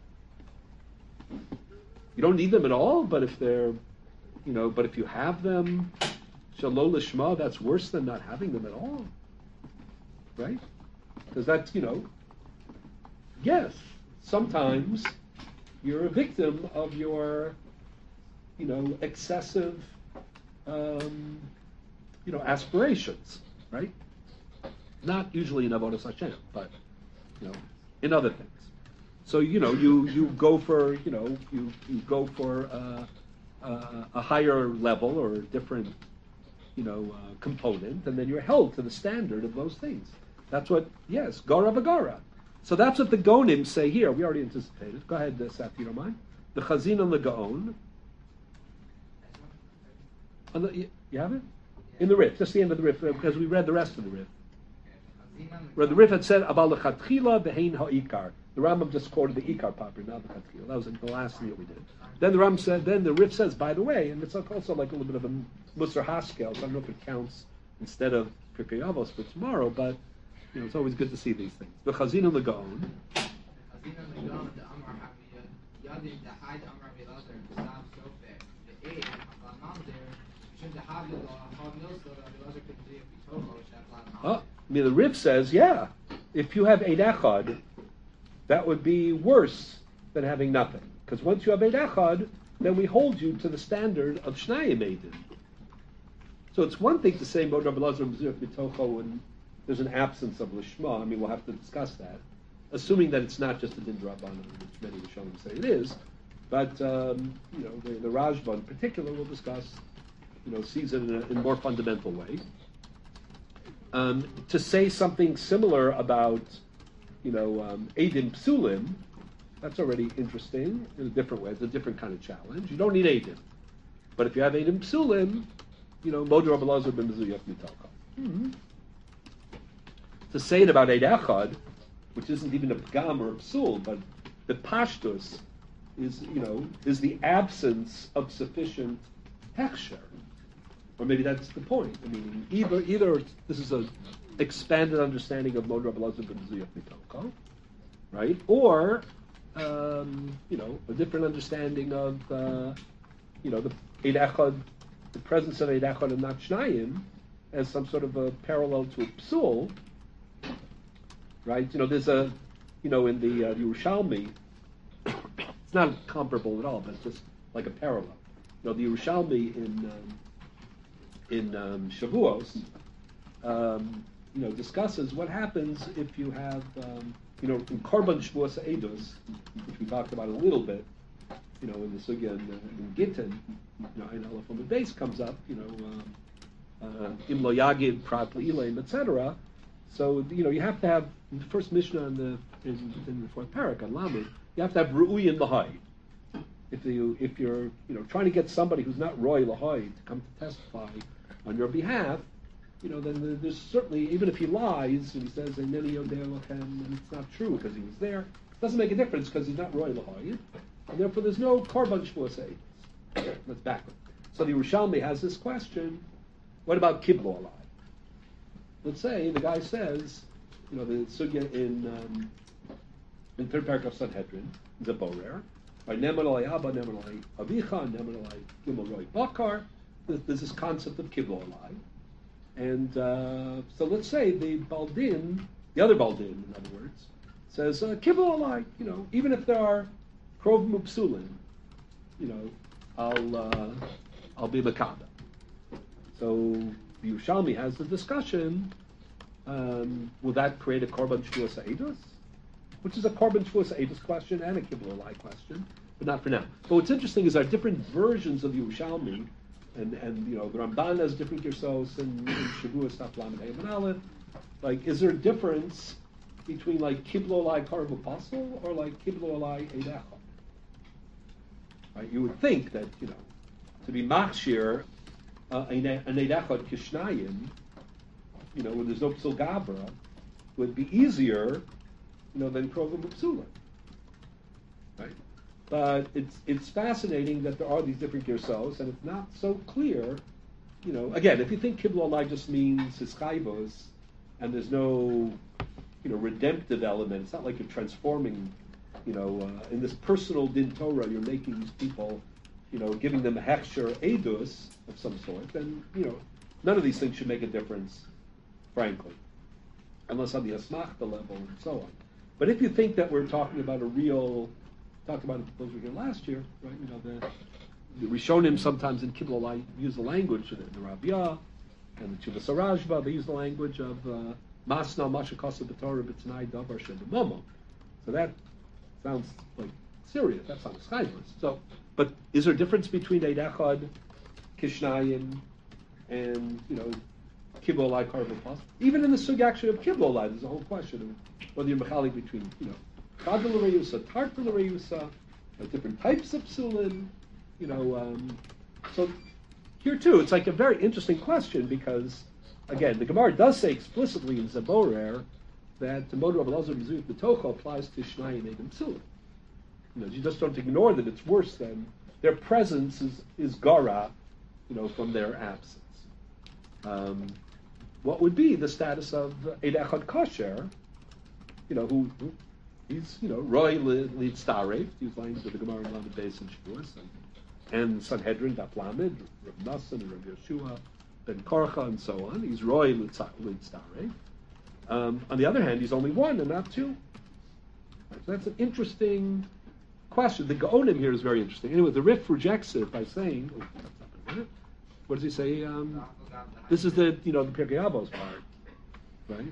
A: You don't need them at all, but if they're, you know, but if you have them, Shalom Lishma, that's worse than not having them at all. Right? Because that's, you know, yes, sometimes you're a victim of your, you know, excessive, um, you know, aspirations, right? Not usually in Avodas Hashem, but, you know, in other things. So, you know, you, you go for, you know, you, you go for uh, uh, a higher level or a different, you know, uh, component, and then you're held to the standard of those things. That's what, yes, Gara V'Gara. So that's what the Gonim say here. We already anticipated. Go ahead, uh, Seth, you don't mind. The Chazin and the Gaon. On the, you, you have it? In the Rif, just the end of the Rif, because we read the rest of the Rif. Where the Rif had said, Abal L'Chatchila V'Hein Ha'ikar. The Rambam just quoted the Ikar Papri, not the Chatchila. That was in the last thing that we did. Then the Rambam said, then the Rif says, by the way, and it's also like a little bit of a Musar Haskel, so I don't know if it counts instead of Pirkei Avos for tomorrow, but you know, it's always good to see these things. The Chazin and the Gaon. Oh, I mean, the Rif says, yeah, if you have Eid Echad, that would be worse than having nothing. Because once you have Eid Echad, then we hold you to the standard of Shnayim Eidim. So it's one thing to say, Mod Rabbi Elazar Mizrach Mitocho, and there's an absence of Lishma. I mean, we'll have to discuss that. Assuming that it's not just a Din Rabbanan, which many Rishonim say it is. But, um, you know, the, the Rajba in particular will discuss, you know, sees it in a, in a more fundamental way. Um, to say something similar about, you know, um, Eidim Psulim, that's already interesting in a different way. It's a different kind of challenge. You don't need Eidim. But if you have Eidim Psulim, you know, Mod Rabbi Elazar ben Mezuyach Mitalka. Mm-hmm. To say it about Eid Echad, which isn't even a Pgam or a Psul, but the Pashtus is, you know, is the absence of sufficient Hechsher. Or maybe that's the point. I mean, either either this is an expanded understanding of Mod Rabbi Elazar ben Mezuyach Mitalka, right? Or, um, you know, a different understanding of, uh, you know, the Eid Echad, the presence of Eid Echad and not Shnayim, as some sort of a parallel to a Psul, right? You know, there's a, you know, in the uh, Yerushalmi, it's not comparable at all, but it's just like a parallel. You know, the Yerushalmi in um, in um, Shavuos, um, you know, discusses what happens if you have, um, you know, in Korban Shavuos Eidos, which we talked about a little bit, you know, in the Sugya in, in Gittin, you know, in Aleph on the base comes up, you know, Im Lo Yagid, Prat Le'ileim, et cetera. So, you know, you have to have, in the first Mishnah in the, in, in the fourth parak on Lamed, you have to have Ru'uy and Lahai. If you if you're you know trying to get somebody who's not Roy Lahai to come to testify on your behalf, you know, then there- there's certainly, even if he lies and he says, "Eineni yodei lochem," and it's not true because he was there, it doesn't make a difference because he's not roy l'hoyed, and therefore there's no korban shvuas eidus. That's backward. So the Yerushalmi has this question: what about kiblo alai? Let's say the guy says, you know, the sugya in um, in third paragraph of Sanhedrin, Zaborer, by Neman alai Abba, Neman alai Avicha, Neman alai Gimel Roy Bakar. There's this concept of kiblo alai, and uh, so let's say the Baldin, the other Baldin, in other words, says uh, kiblo alai. You know, even if there are krov mupsulin, you know, I'll uh, I'll be makabel. So the Yerushalmi has the discussion: um, will that create a korban shvuas eidus, which is a korban shvuas eidus question and a kiblo alai question, but not for now. But what's interesting is there are different versions of the Yerushalmi, and and you know the Ramban has different girsos and, and Shavuos Taflam and Aleph. Like, is there a difference between like kiblo alai korban apostle or like kiblo alai eidachot? Right? You would think that, you know, to be machshir uh, an eidachot kishnayim, you know, when there's no psul gavra, would be easier, you know, than krovim psulim. Right? But it's it's fascinating that there are these different girsos, and it's not so clear. You know, again, if you think kiblo alai just means hischayvos, and there's no, you know, redemptive element, it's not like you're transforming. You know, uh, in this personal din Torah, you're making these people, you know, giving them a hechsher edus of some sort, then, you know, none of these things should make a difference, frankly, unless on the asmachta level and so on. But if you think that we're talking about a real, talked about it, those were here last year, right? You know, the, the Rishonim sometimes in Kibla alai use the language of the, the Rabbiah and the Chuvas Arashba, they use the language of uh, Masna Mashakasa B'Torah B'Tanai Davar Shedemomo. So that sounds like serious. That's not a skyward. So, but is there a difference between Eidachad, Kishnayim, and, you know, Kiblo alai korban plus? Even in the sug actually of Kiblo alai, there's a whole question of whether you're mechalik between, you know, Chadul Reyusa, Tartul Reyusa, different types of psulin, you know. Um, so here too, it's like a very interesting question because, again, the Gemara does say explicitly in Zaborer that the Modu of Elazar Mizuyut B'tocho applies to Shnayim Edom Psulim. You know, you just don't ignore that it's worse than their presence is, is gara, you know, from their absence. Um, what would be the status of Eidachad Kosher, you know, who, who he's, you know, Roy leads Staref, these lines of the Gemara in Lamed Beis and Shavuos, and, and Sanhedrin, Daf Lamed, Rav Nassan, and Rav Yeshua, Ben Korcha, and so on. He's Roy leads Staref. Um, on the other hand, he's only one and not two. Right, so that's an interesting question. The Gaonim here is very interesting. Anyway, the Rif rejects it by saying, oh, that's not gonna what does he say? Um, this is the, you know, the Pirkei Avos part, right?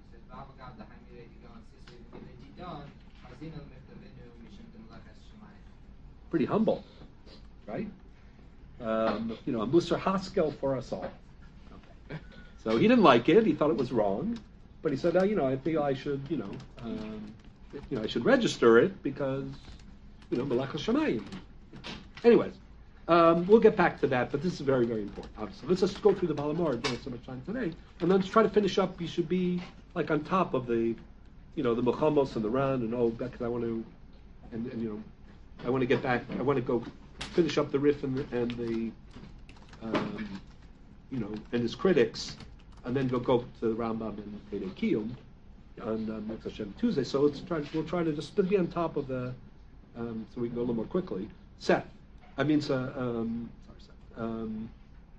A: Pretty humble, right? Um, you know, a Musar Haskel for us all. Okay. So he didn't like it. He thought it was wrong. But he said, oh, you know, I feel I should, you know, um, you know, I should register it because, you know, Melech HaShamayim. Anyways, um, we'll get back to that, but this is very, very important, obviously. Let's just go through the Balamor. Don't have so much time today. And then let's try to finish up. You should be, like, on top of the, you know, the Muhammos and the Ran and all, because I want to, and, and, you know, I want to get back, I want to go finish up the Rif and the, and the um, you know, and his critics, and then we'll go to the Rambam and Pedei Kiyum on um, next Hashem Tuesday. So let's try. We'll try to just be on top of the, um, so we can go a little more quickly. Seth, I mean, so, um, sorry, Seth. Um,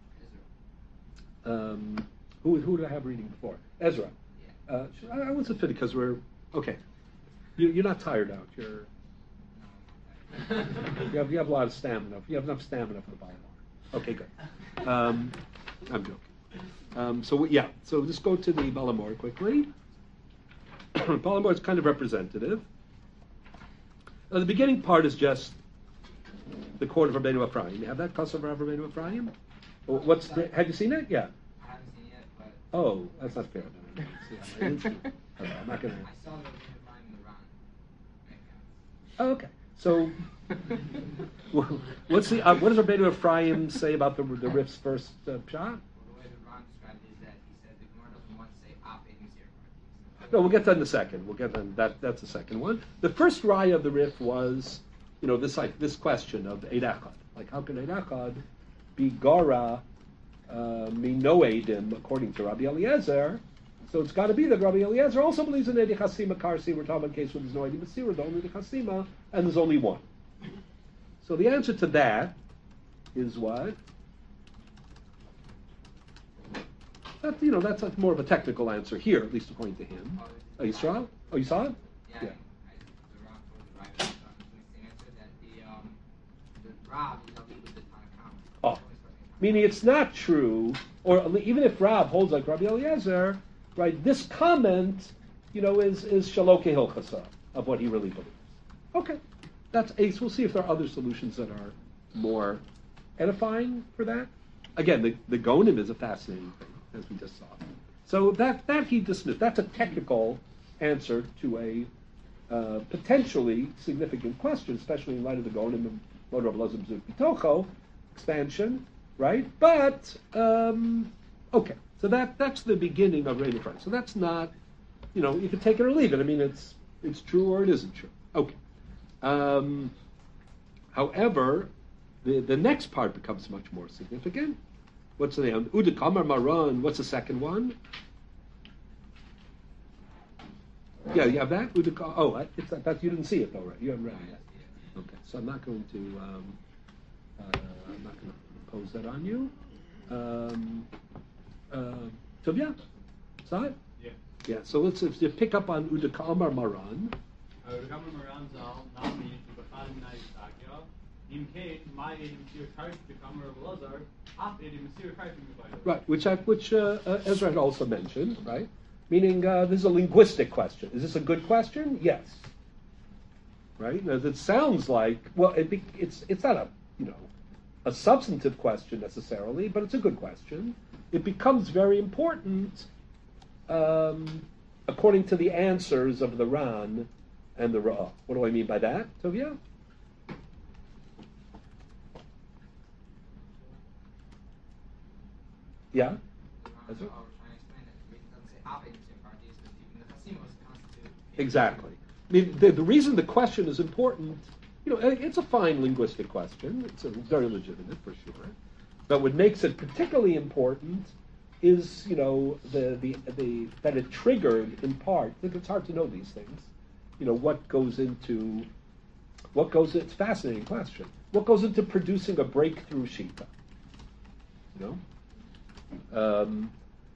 A: um, who who did I have reading before? Ezra. Uh, I, I wasn't fitting because we're okay. You, you're not tired out. You're. You have you have a lot of stamina. You have enough stamina for the Bible. Okay, good. Um, I'm joking. Um, so yeah, so just go to the Balamor quickly. Balamor is kind of representative. Uh, the beginning part is just the court of Rabbeinu Ephraim. You have that Kasav of Rabbeinu Ephraim? What's the, have you seen it? Yeah.
E: I haven't seen it yet, but
A: Oh, that's not fair. Then. I didn't see it. Okay, I'm not gonna.
E: I saw the Rabbeinu in the run.
A: Oh, okay. So, what's the uh, what does Rabbeinu Ephraim say about the the Rif's first uh, pshat?
E: The way
A: No, we'll get to that in a second. We'll get to that. That's the second one. The first raya of the Rif was, you know, this like this question of Eid Echad. Like, how can Eid Echad be Gara uh, Mino Eidim according to Rabbi Eliezer? So it's got to be that Rabbi Eliezer also believes in Eid Chasima Karsi. We're talking about a case where there's no Eid Masira, the only the Chasima, and there's only one. So the answer to that is what? That, you know, that's like more of a technical answer here, at least according to him. Oh, you saw it? Oh, you saw it?
E: Yeah.
A: Yeah.
E: I, I, the Rav told the right answer, the answer that the um the Rav is a little bit on account.
A: Oh, meaning it's not true, or even if Rab holds like Rabbi Eliezer, right? This comment, you know, is is shaloke hilchasa of what he really believes. Okay, that's ace. We'll see if there are other solutions that are more edifying for that. Again, the the gonim is a fascinating thing, as we just saw. So that that he dismissed. That's a technical answer to a uh, potentially significant question, especially in light of the gonim and Modrab Lazim Zuk Bitocho expansion, right? But um, okay, so that that's the beginning of Reina Front. So that's not, you know, you can take it or leave it. I mean, it's it's true or it isn't true. Okay. Um, however, the the next part becomes much more significant. What's the name? Uda Kamar Maran. What's the second one? Yeah, you have that? Uda Ka- oh, it's that you didn't see it though, right? You haven't read it yet. Okay, so I'm not going to um, uh, I'm not going to impose that on you. Um, uh, so yeah, saw it?
F: Yeah.
A: Yeah. So let's, let's just pick up on Uda Kamar Maran.
F: Uda Kamar Maran zal nami to befan na Yisagya. Im Kate, my Edim Sir Karsh to Kamar of Lazar, half Edim Sir Karsh to
A: Right, which I, which uh, uh, Ezra had also mentioned, right? Meaning uh, this is a linguistic question. Is this a good question? Yes. Right? Now, it sounds like, well, it be, it's it's not a you know a substantive question necessarily, but it's a good question. It becomes very important um, according to the answers of the Ran and the Ra'ah. What do I mean by that, Tovia? Yeah? That's it? Exactly. I mean, the, the reason the question is important, you know, it's a fine linguistic question. It's a very legitimate, for sure. But what makes it particularly important is, you know, the, the, the that it triggered, in part, I think it's hard to know these things, you know, what goes into, what goes, it's a fascinating question. What goes into producing a breakthrough shita? You know? Um,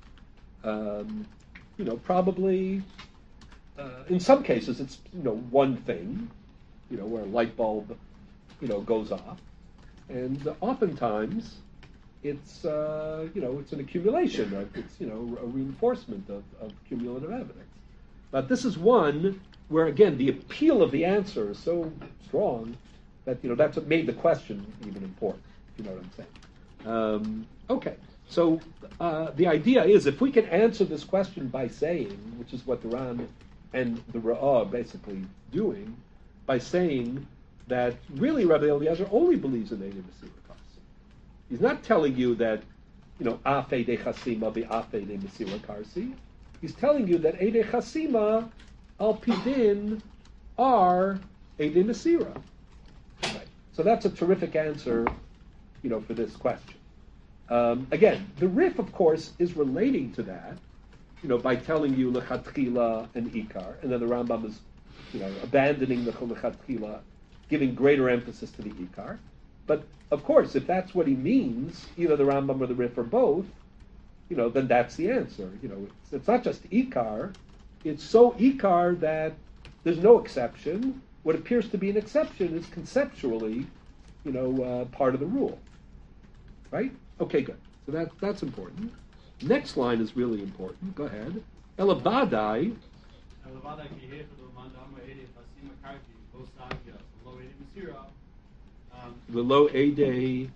A: um, you know, probably, uh, in some cases, it's, you know, one thing, you know, where a light bulb, you know, goes off. And uh, oftentimes, it's, uh, you know, it's an accumulation, of, it's, you know, a reinforcement of, of cumulative evidence. But this is one where, again, the appeal of the answer is so strong that, you know, that's what made the question even important, if you know what I'm saying. Um, okay. So uh, the idea is, if we can answer this question by saying, which is what the Ran and the Ra'ah are basically doing, by saying that really Rabbi Eliezer only believes in Eidei Mesira Karsi. He's not telling you that, you know, Af Eidei Chasima be Af Eidei Mesira Karsi. He's telling you that Eidei Chasima al Pidin are Eidei Mesira. Right. So that's a terrific answer, you know, for this question. Um, again, the Rif, of course, is relating to that, you know, by telling you lechatchila and ikar, and then the Rambam is, you know, abandoning the lechatchila, giving greater emphasis to the ikar. But of course, if that's what he means, either the Rambam or the Rif or both, you know, then that's the answer. You know, it's, it's not just ikar; it's so ikar that there's no exception. What appears to be an exception is conceptually, you know, uh, part of the rule, right? Okay, good. So that, that's important. Next line is really important. Go ahead. Elabadai.
F: Elabadai ki hefer man dama Edim Chasima Karshi lo Sagya lo Edim Mesira.
A: Lo Eidei.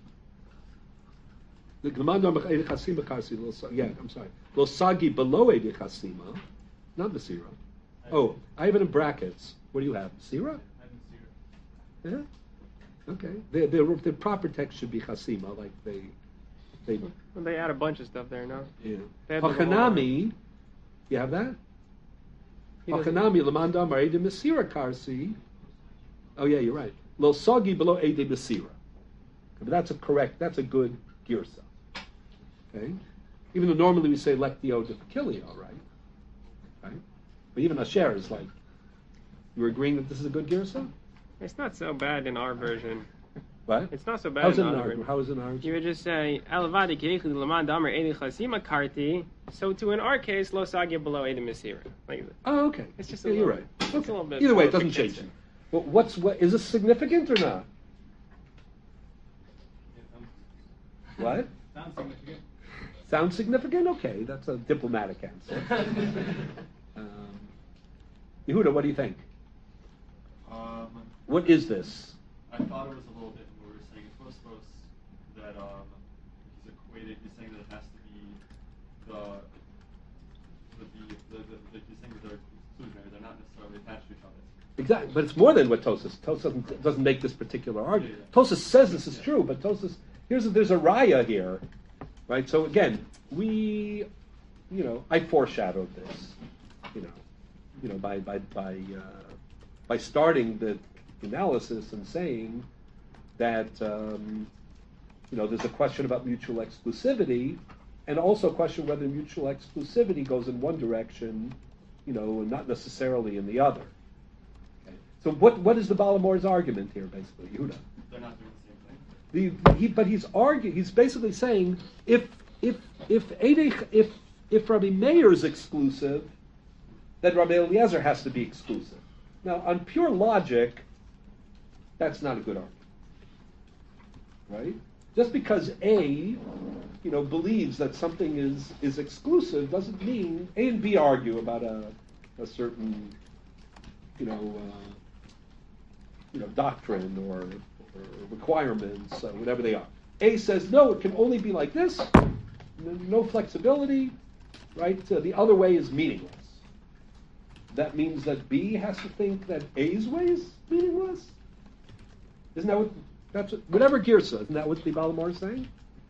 A: The Gemara Eidei Chasima Karsi. Yeah, I'm sorry. Lo Sagi below Eidei Chasima, not Mesira. Oh, I have it in brackets. What do you have? Mesira? Yeah. Okay. The, the the proper text should be Chasima, like they. They,
B: well, they add a bunch of stuff there, no?
A: Yeah.
B: They had the
A: Hachanami, you have that?
B: He doesn't-
A: Achanami Laman Damar Edim Mesira Karsi. Oh yeah, you're right. Lo Sagi below Edim Mesira. But that's a correct, that's a good girsa. Okay? Even though normally we say Lectio de Facilio, right? Right? But even Asher is like, you're agreeing that this is a good girsa?
B: It's not so bad in our version.
A: What?
B: It's not so bad
A: How's it
B: in
A: in
B: our
A: ours?
B: version.
A: How is it in ours?
B: You would just say, Alavadi Keichu Laman Damer Edi Chasima Karti. So to in our case, Lo Sagya below Edi Mesira. Like
A: Oh, okay.
B: It's just
A: yeah,
B: a
A: you're
B: little-
A: right.
B: it's a
A: Okay.
B: little bit
A: Either way, it
B: more
A: doesn't change it.
B: fictitious.
A: But what's what? Is this significant or not? What?
F: Sounds significant.
A: Sounds significant? Okay, that's a diplomatic answer. um, Yehuda, what do you think?
G: Um,
A: What is this?
G: I thought it was a little bit what we were saying. It's supposed that um, he's equated. He's saying that it has to be the the the, the, the, the he's saying that they're exclusionary. They're not necessarily attached to each other.
A: Exactly, but it's more than what Tosas. Tosas doesn't, doesn't make this particular argument.
G: Yeah, yeah.
A: Tosas says this is true, but Tosas here's a, there's a raya here, right? So again, we, you know, I foreshadowed this, you know, you know, by by by uh, by starting the analysis and saying that um, you know there's a question about mutual exclusivity, and also a question whether mutual exclusivity goes in one direction, you know, and not necessarily in the other. Okay. So what what is the Balamor's argument here, basically, Yehuda?
G: They're not doing the same thing.
A: The, he, but he's arguing. He's basically saying if if if Eidech, if if Rabbi Meir is exclusive, then Rabbi Eliezer has to be exclusive. Now, on pure logic, that's not a good argument, right? Just because A, you know, believes that something is is exclusive doesn't mean A and B argue about a a certain, you know, uh, you know, doctrine or, or requirements, uh, whatever they are. A says no, it can only be like this, no flexibility, right? Uh, the other way is meaningless. That means that B has to think that A's way is meaningless. Isn't that what? That's what, whatever Girsa, isn't that what the Balamor is saying?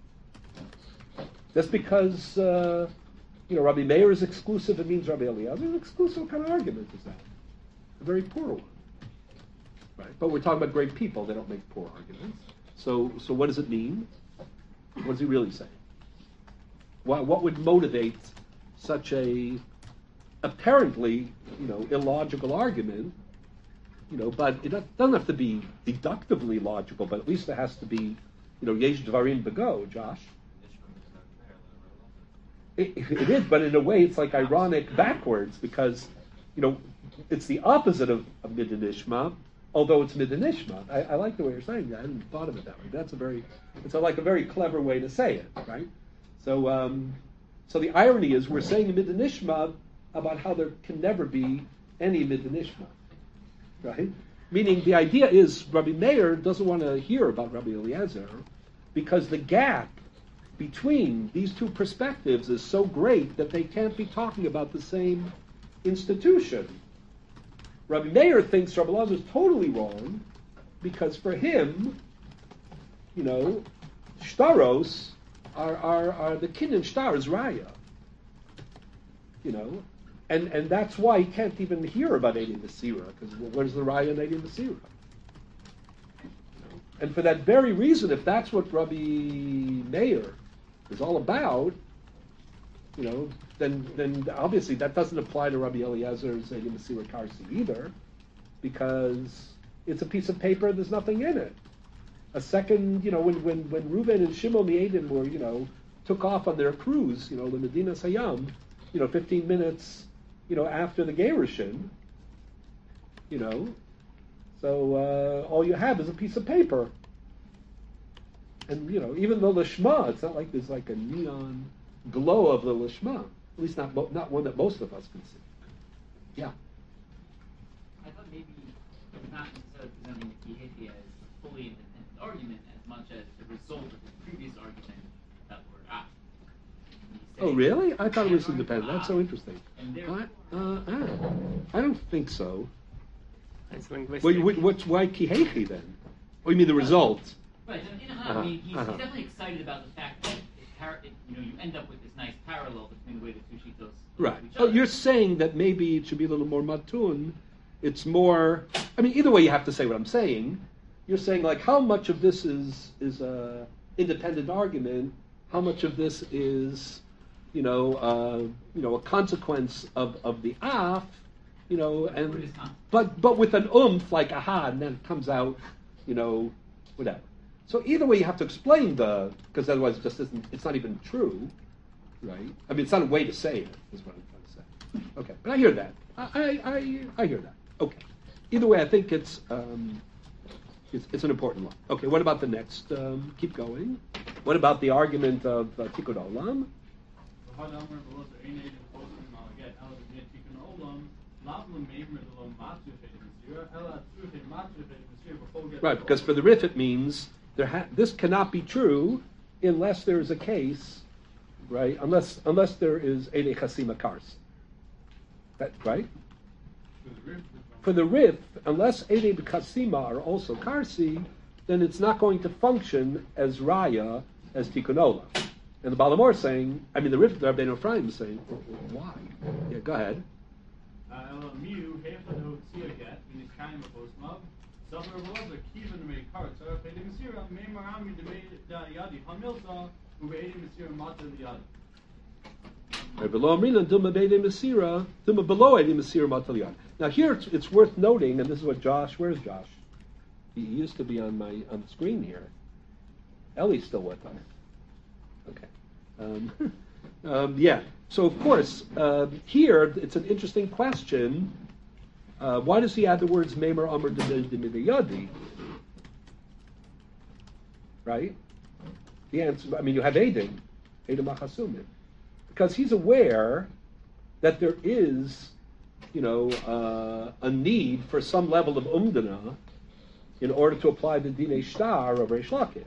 A: Just because uh, you know Rabbi Meir is exclusive, it means Rabbi Eliezer is exclusive. What kind of argument is that? A very poor one, right? But we're talking about great people; they don't make poor arguments. So, so what does it mean? What does he really say? What, what would motivate such a apparently, you know, illogical argument? You know, but it doesn't have to be deductively logical, but at least it has to be, you know, yesh dvarim bego, Josh. It, it is, but in a way, it's like ironic backwards because, you know, it's the opposite of, of midin ishma, although it's midin ishma. I, I like the way you're saying that. I hadn't thought of it that way. That's a very, it's a, like a very clever way to say it, right? So, um, so the irony is we're saying midin ishma about how there can never be any midin ishma. Right? Meaning the idea is Rabbi Meir doesn't want to hear about Rabbi Eliezer because the gap between these two perspectives is so great that they can't be talking about the same institution. Rabbi Meir thinks Rabbi Eliezer is totally wrong because for him, you know, shtaros are, are, are the kinyan shtar is raya. You know, And and that's why he can't even hear about Eidi Mesira, because where's the Raya in Eidi Mesira? And for that very reason, if that's what Rabbi Meir is all about, you know, then then obviously that doesn't apply to Rabbi Eliezer's Eidi Mesira Karsi either, because it's a piece of paper, there's nothing in it. A second, you know, when when, when Reuven and Shimon the Eidim were, you know, took off on their cruise, you know, the Medina Sayyam, you know, fifteen minutes you know, after the Gerushin, you know, so uh, all you have is a piece of paper. And, you know, even though the Shema, it's not like there's like a neon glow of the Lishma, at least not mo- not one that most of us can see. Yeah.
H: I thought maybe it's not necessarily presenting the Kihiti as a fully independent argument as much as the result of the previous argument that were ah.
A: Oh, really? I thought it was independent. That's so interesting.
H: And
A: I,
H: therefore,
A: uh, I, I don't think so.
B: It's linguistic.
A: Well, you- what's why Kihechi then? Oh, you mean the result?
H: right, so in a
A: Uh-huh,
H: I mean, he's,
A: uh-huh.
H: he's definitely excited about the fact that it, par- it, you know you end up with this nice parallel between the way the two shitos
A: Right.
H: each
A: Oh,
H: other.
A: you're saying that maybe it should be a little more matun. It's more. I mean, either way, you have to say what I'm saying. You're saying like how much of this is is a independent argument. How much of this is, you know, uh, you know, a consequence of, of the af, you know,
H: What is
A: and
H: consequence?
A: but but with an oomph like aha, and then it comes out, you know, whatever. So either way, you have to explain the because otherwise it just isn't. It's not even true, right? I mean, it's not a way to say it. Is what I'm trying to say. Okay, but I hear that. I I I, I hear that. Okay. Either way, I think it's um, it's, it's an important one. Okay. What about the next? Um, keep going. What about the argument of uh, Tikkun Olam? Right, because for the Rif it means there ha- this cannot be true unless there is a case, right? Unless unless there is Eidei Chasima Kars. That right? For the Rif, unless Eidei Chasima are also Karsi, then it's not going to function as Raya as Tikkun Olam. And the Balamor is saying, I mean the Rif, the Rabbeinu Ephraim is saying, why? Yeah, go ahead. Now here it's, it's worth noting, and this is what Josh, where's Josh? He used to be on my on the screen here. Ellie's still with us. Okay. Um, um, yeah. So of course, uh, here it's an interesting question. Uh, why does he add the words Meimer Amr Yadi? Right? The answer. I mean, you have Eidim, Eidim Achasumim, because he's aware that there is, you know, uh, a need for some level of umdana in order to apply the Dinei Shtar of Reish Lakish.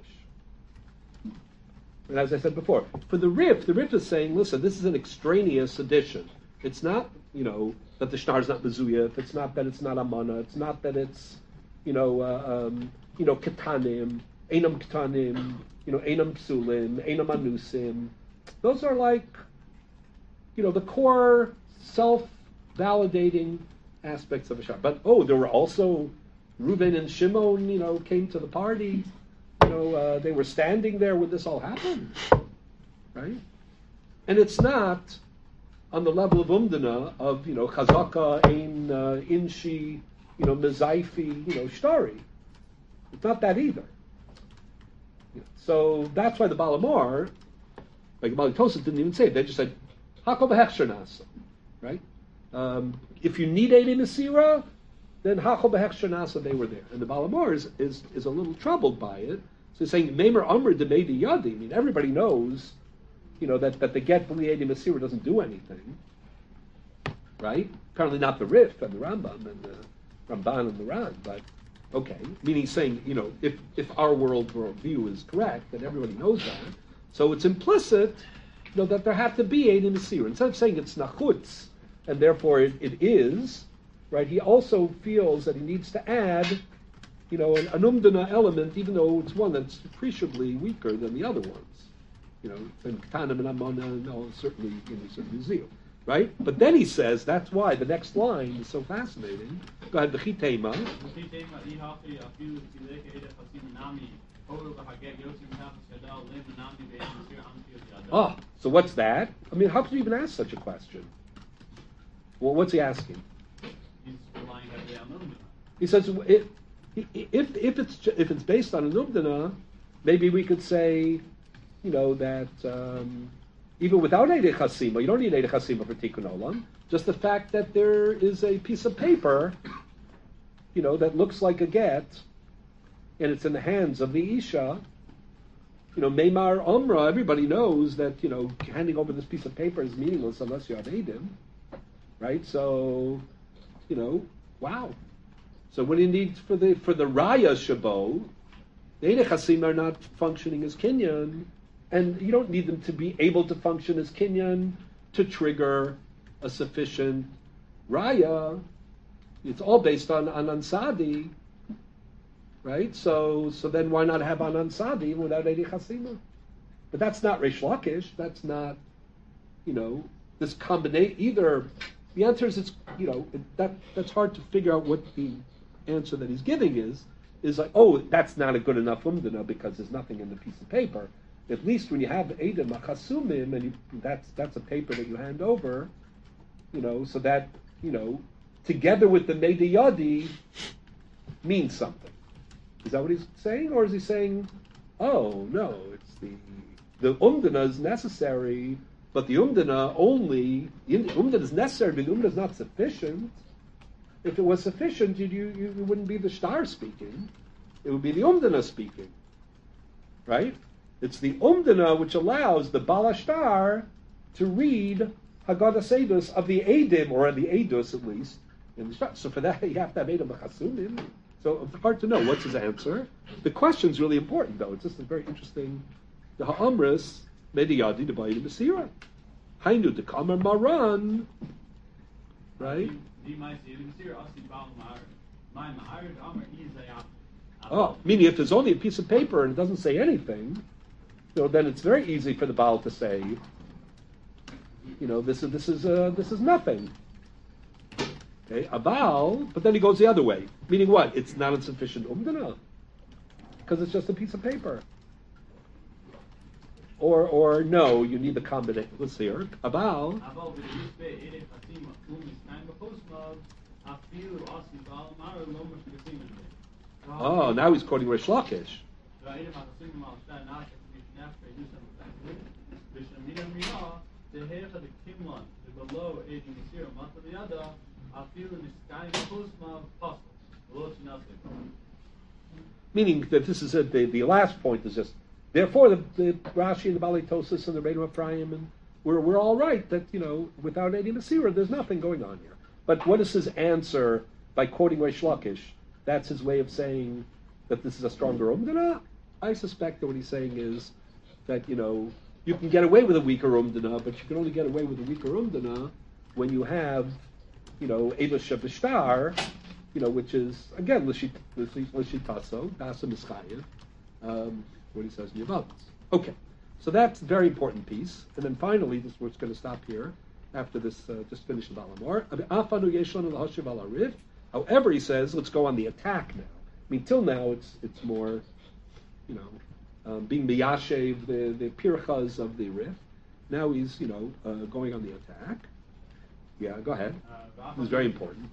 A: And as I said before, for the Rif, the Rif is saying, listen, this is an extraneous addition. It's not, you know, that the Shtar is not Mezuyah, it's not that it's not Amana, it's not that it's, you know, uh, um, you know, Ketanim, Einam Ketanim, you know, Einam Psulim, Einam Anusim. Those are like, you know, the core self-validating aspects of a Shtar. But, oh, there were also Reuben and Shimon, you know, came to the party. You know, uh, they were standing there when this all happened, right? And it's not on the level of umdana of, you know, chazaka, ein, uh, inshi, you know, mezaifi, you know, shtari. It's not that either. So that's why the Balamar, like Bali Tosaf didn't even say it. They just said, Hakol b'hechsher nasa, right? Um, if you need Eidei Mesira, then Hakol b'hechsher nasa, they were there. And the Balamar is, is, is a little troubled by it. So he's saying, Meimer Amr Demeidi Yadi. I mean, everybody knows, you know, that, that the get B'li Eidei Mesira doesn't do anything, right? Apparently not the Rif and the Rambam and the Ramban and the Ran, but okay. Meaning saying, you know, if, if our world view is correct, then everybody knows that. So it's implicit, you know, that there have to be Eidei Mesira. Instead of saying it's nachutz, and therefore it, it is, right, he also feels that he needs to add, you know, an, an umdana element, even though it's one that's appreciably weaker than the other ones. You know, and Ketanim and Amana, no, certainly, you know, certainly zeal. Right? But then he says, that's why the next line is so fascinating. Go ahead, V'chitema. Ah, so what's that? I mean, how could you even ask such a question? Well, what's he asking?
F: He's relying heavily on Umdana.
A: He says, it, if if it's if it's based on an umdana, maybe we could say, you know, that um, even without Eidei Chasima, you don't need Eidei Chasima for Tikkun Olam. Just the fact that there is a piece of paper, you know, that looks like a get, and it's in the hands of the Isha. You know, Meimar Umrah, everybody knows that, you know, handing over this piece of paper is meaningless unless you have Eidim, right? So, you know, wow. So what do you need for the for the Raya Shabo? The Eidei Chasim are not functioning as Kinyan, and you don't need them to be able to function as Kinyan to trigger a sufficient Raya. It's all based on, on Ansadi, right? So so then why not have on Ansadi without Eidei Chasima? But that's not Reish Lakish. That's not, you know, this combination, either, the answer is it's, you know, that that's hard to figure out what the answer that he's giving is, is like, oh, that's not a good enough umdana because there's nothing in the piece of paper. At least when you have Eidim Machasumim, and you, that's that's a paper that you hand over, you know, so that, you know, together with the Meidi Yadi means something. Is that what he's saying? Or is he saying, oh, no, it's the, the umdana is necessary, but the umdana only, the umdana is necessary, but the umdana is not sufficient. If it was sufficient, you, you, you wouldn't be the star speaking. It would be the umdana speaking. Right? It's the umdana which allows the balashtar to read Haggadah Sedus of the Eidim, or the Eidus at least. In the shtar. So for that, you have to have Eidim Machasumim. So it's hard to know what's his answer. The question's really important, though. It's just a very interesting. The Ha'amris Mediyadi de Ba'id Mesira. Hainu de Kamar Maran. Right? Oh, meaning if there's only a piece of paper and it doesn't say anything, you know, then it's very easy for the Baal to say, you know, this is this is uh, this is nothing. Okay, a Baal, but then he goes the other way, meaning what? It's not a sufficient umdana because it's just a piece of paper. Or or no, you need the combination. Let's see here. A Baal. Oh, now he's quoting Rish Lakish. Meaning that this is a, the the last point is just therefore the, the Rashi and the Bali Tosis and the Reinu Ephraim and we're we're all right that you know without Edim Masira there's nothing going on here. But what is his answer by quoting Rish Lakish? That's his way of saying that this is a stronger umdana. I suspect that what he's saying is that you know you can get away with a weaker umdana, but you can only get away with a weaker umdana when you have you know Eidos Shabishtar, you know which is again l'shitaso dasa mischaya, um, what he says in Yavamas. Okay, so that's a very important piece. And then finally, this we're going to stop here after this. Uh, just finish the Balamor. However, he says, let's go on the attack now. I mean, till now, it's it's more, you know, um, being miyashev, the, the pirchas of the riff. Now he's, you know, uh, going on the attack. Yeah, go ahead. This is very important.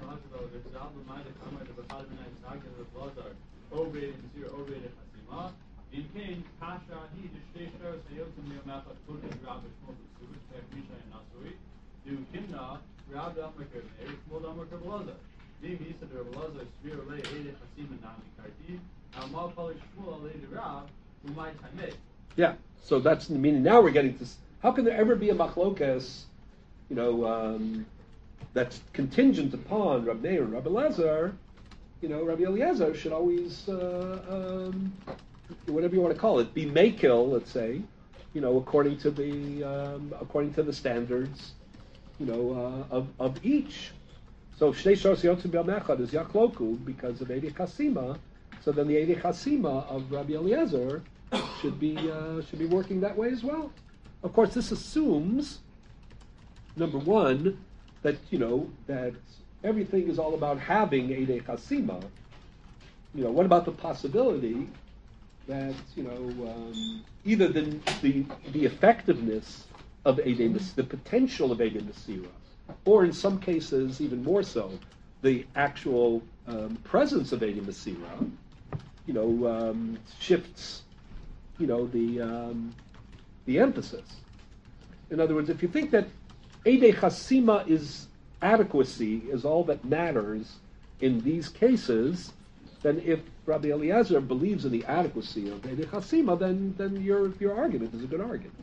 A: Yeah, so that's the meaning. Now we're getting to how can there ever be a machlokas, you know, um, that's contingent upon Rabbi Meir and Rabbi Eliezer. You know, Rabbi Eliezer should always, uh, um, whatever you want to call it, be makil, let's say, you know, according to the um, according to the standards, you know, uh, of of each. So Shnei Shos Yotzim B'Yom is Yakloku because of Eidei Chasima. So then the Eidei Chasima of Rabbi Eliezer should be uh, should be working that way as well. Of course, this assumes number one that you know that everything is all about having Eidei Chasima. You know, what about the possibility that you know um, either the the the effectiveness of Eidei, the potential of Eidei Masira, or in some cases, even more so, the actual um, presence of Eidei Masira, you know, um, shifts, you know, the um, the emphasis. In other words, if you think that Eidei Chasima is adequacy is all that matters in these cases, then if Rabbi Eliezer believes in the adequacy of Eidei Chasima, then then your your argument is a good argument.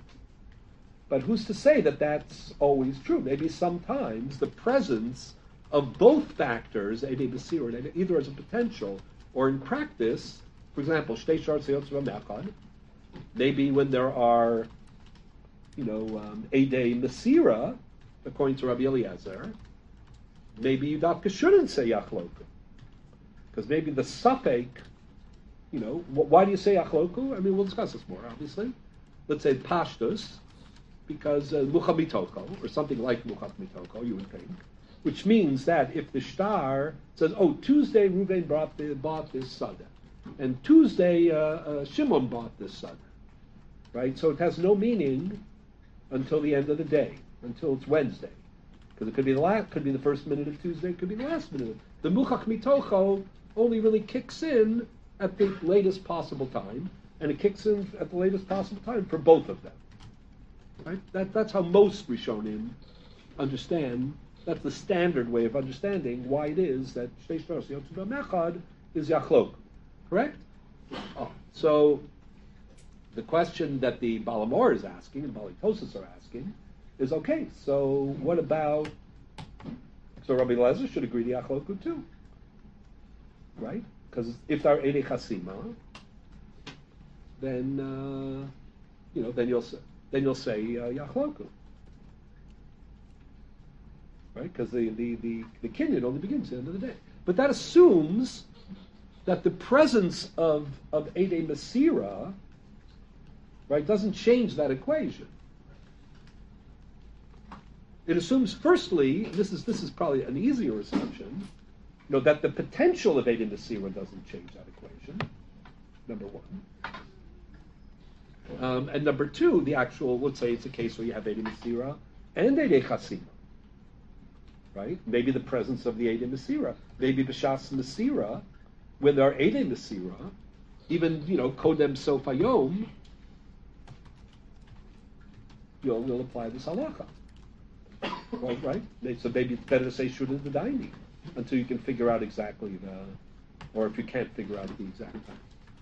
A: But who's to say that that's always true? Maybe sometimes the presence of both factors, Eidei Basira, either as a potential or in practice, for example, Shtei Shar Tzayot Tzvam maybe when there are, you know, um, Eidei Masira, according to Rabbi Eliezer, maybe you dafka shouldn't say Yachloku. Because maybe the Safek, you know, wh- why do you say Yachloku? I mean, we'll discuss this more, obviously. Let's say Pashtus, because uh, mucha mitoko, or something like mucha mitoko, you would think, which means that if the shtar says, oh, Tuesday Reuven bought, the, bought this sada, and Tuesday uh, uh, Shimon bought this sada, right? So it has no meaning until the end of the day, until it's Wednesday, because it could be the last, could be the first minute of Tuesday, it could be the last minute. The muchach mitocho only really kicks in at the latest possible time, and it kicks in at the latest possible time for both of them. Right? That, that's how most Rishonim understand. That's the standard way of understanding why it is that Shtei Shtaros Yotzu B'Mechad is Yachlok. Correct? Oh, so the question that the Balamor is asking and Balitosis are asking is, okay, so what about, so Rabbi Eliezer should agree to Yachloku too. Right? Because if they're Eidei Chasima, then, uh, you know, then you'll say, then you'll say uh, Yachloku. Right? Because the, the, the, the Kinyan only begins at the end of the day. But that assumes that the presence of, of Eidei Masira, right, doesn't change that equation. It assumes, firstly, this is this is probably an easier assumption, you know, that the potential of Eidei Masira doesn't change that equation, number one. Um, and number two, the actual, let's say it's a case where you have Eidei Masira and Eidei Chasima. Right? Maybe the presence of the Eidei Masira. Maybe B'Shas Masira, when there are Eidei Masira, even, you know, Kodem Sofayom, you'll, you'll apply this halacha. Well, right? So maybe it's better to say Shudah D'Daini until you can figure out exactly the, or if you can't figure out the exact time.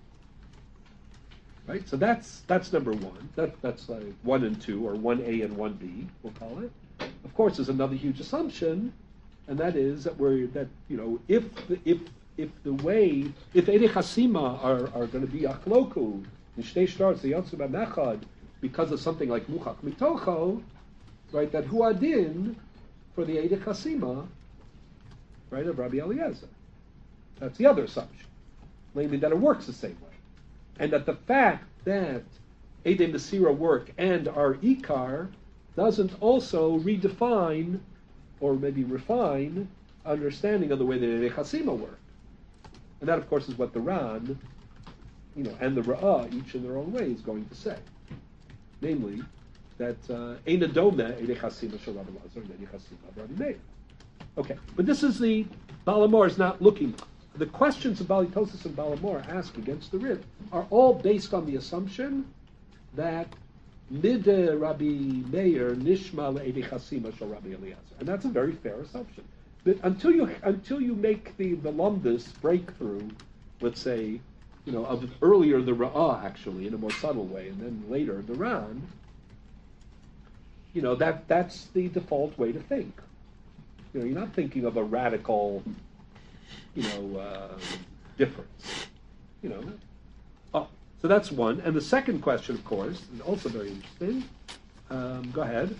A: Right? So that's that's number one. That, that's like one and two, or one A and one B, we'll call it. Of course, there's another huge assumption, and that is that we're that you know if the, if if the way if Eidei Chasima are, are going to be achloku in Shtei Shtaros the Yotzu B'Mechad because of something like Muchach Mitocho, right? That Huadin for the Eidei Chasima, right, of Rabbi Eliezer. That's the other assumption, namely that it works the same way, and that the fact that Eidei Masira work and are Ikar doesn't also redefine or maybe refine understanding of the way that Eidei Chasima work. And that, of course, is what the Ran, you know, and the Ra'ah, each in their own way, is going to say. Namely, that Ein Adome Eidei Chasima Shel Rabbi Elazar and Eidei Chasima of Rabbi Meir. Okay, but this is the, Balamor is not looking, the questions of Balitosis and Balamor ask against the Rib are all based on the assumption that Mid Rabbi Meir Nishma Le'edei Chasima Shel Rabbi Eliezer, and that's a very fair assumption. But until you until you make the the Lumdus breakthrough, let's say, you know, of earlier the Ra'ah actually in a more subtle way, and then later the Ran, you know, that that's the default way to think. You know, you're not thinking of a radical, you know, uh, difference. You know. Oh. So that's one. And the second question, of course, is also very interesting. Um, go ahead.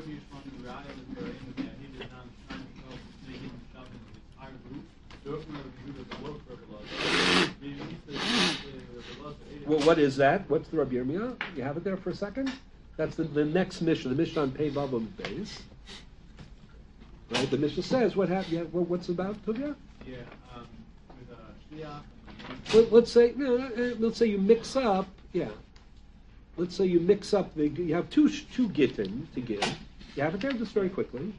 A: Well, what is that? What's the Rabbi Yirmiyah? You have it there for a second? That's the, the next Mishnah, the Mishnah on Pei Vav Amud Beis. Right? The Mishnah says, what happened? Yeah, well, what's it about, Tuvia?
F: Yeah, um, with a Shliach.
A: Let, let's say, you know, let's say you mix up, yeah. Let's say you mix up the, you have two two gittin to give. You have it there just very quickly.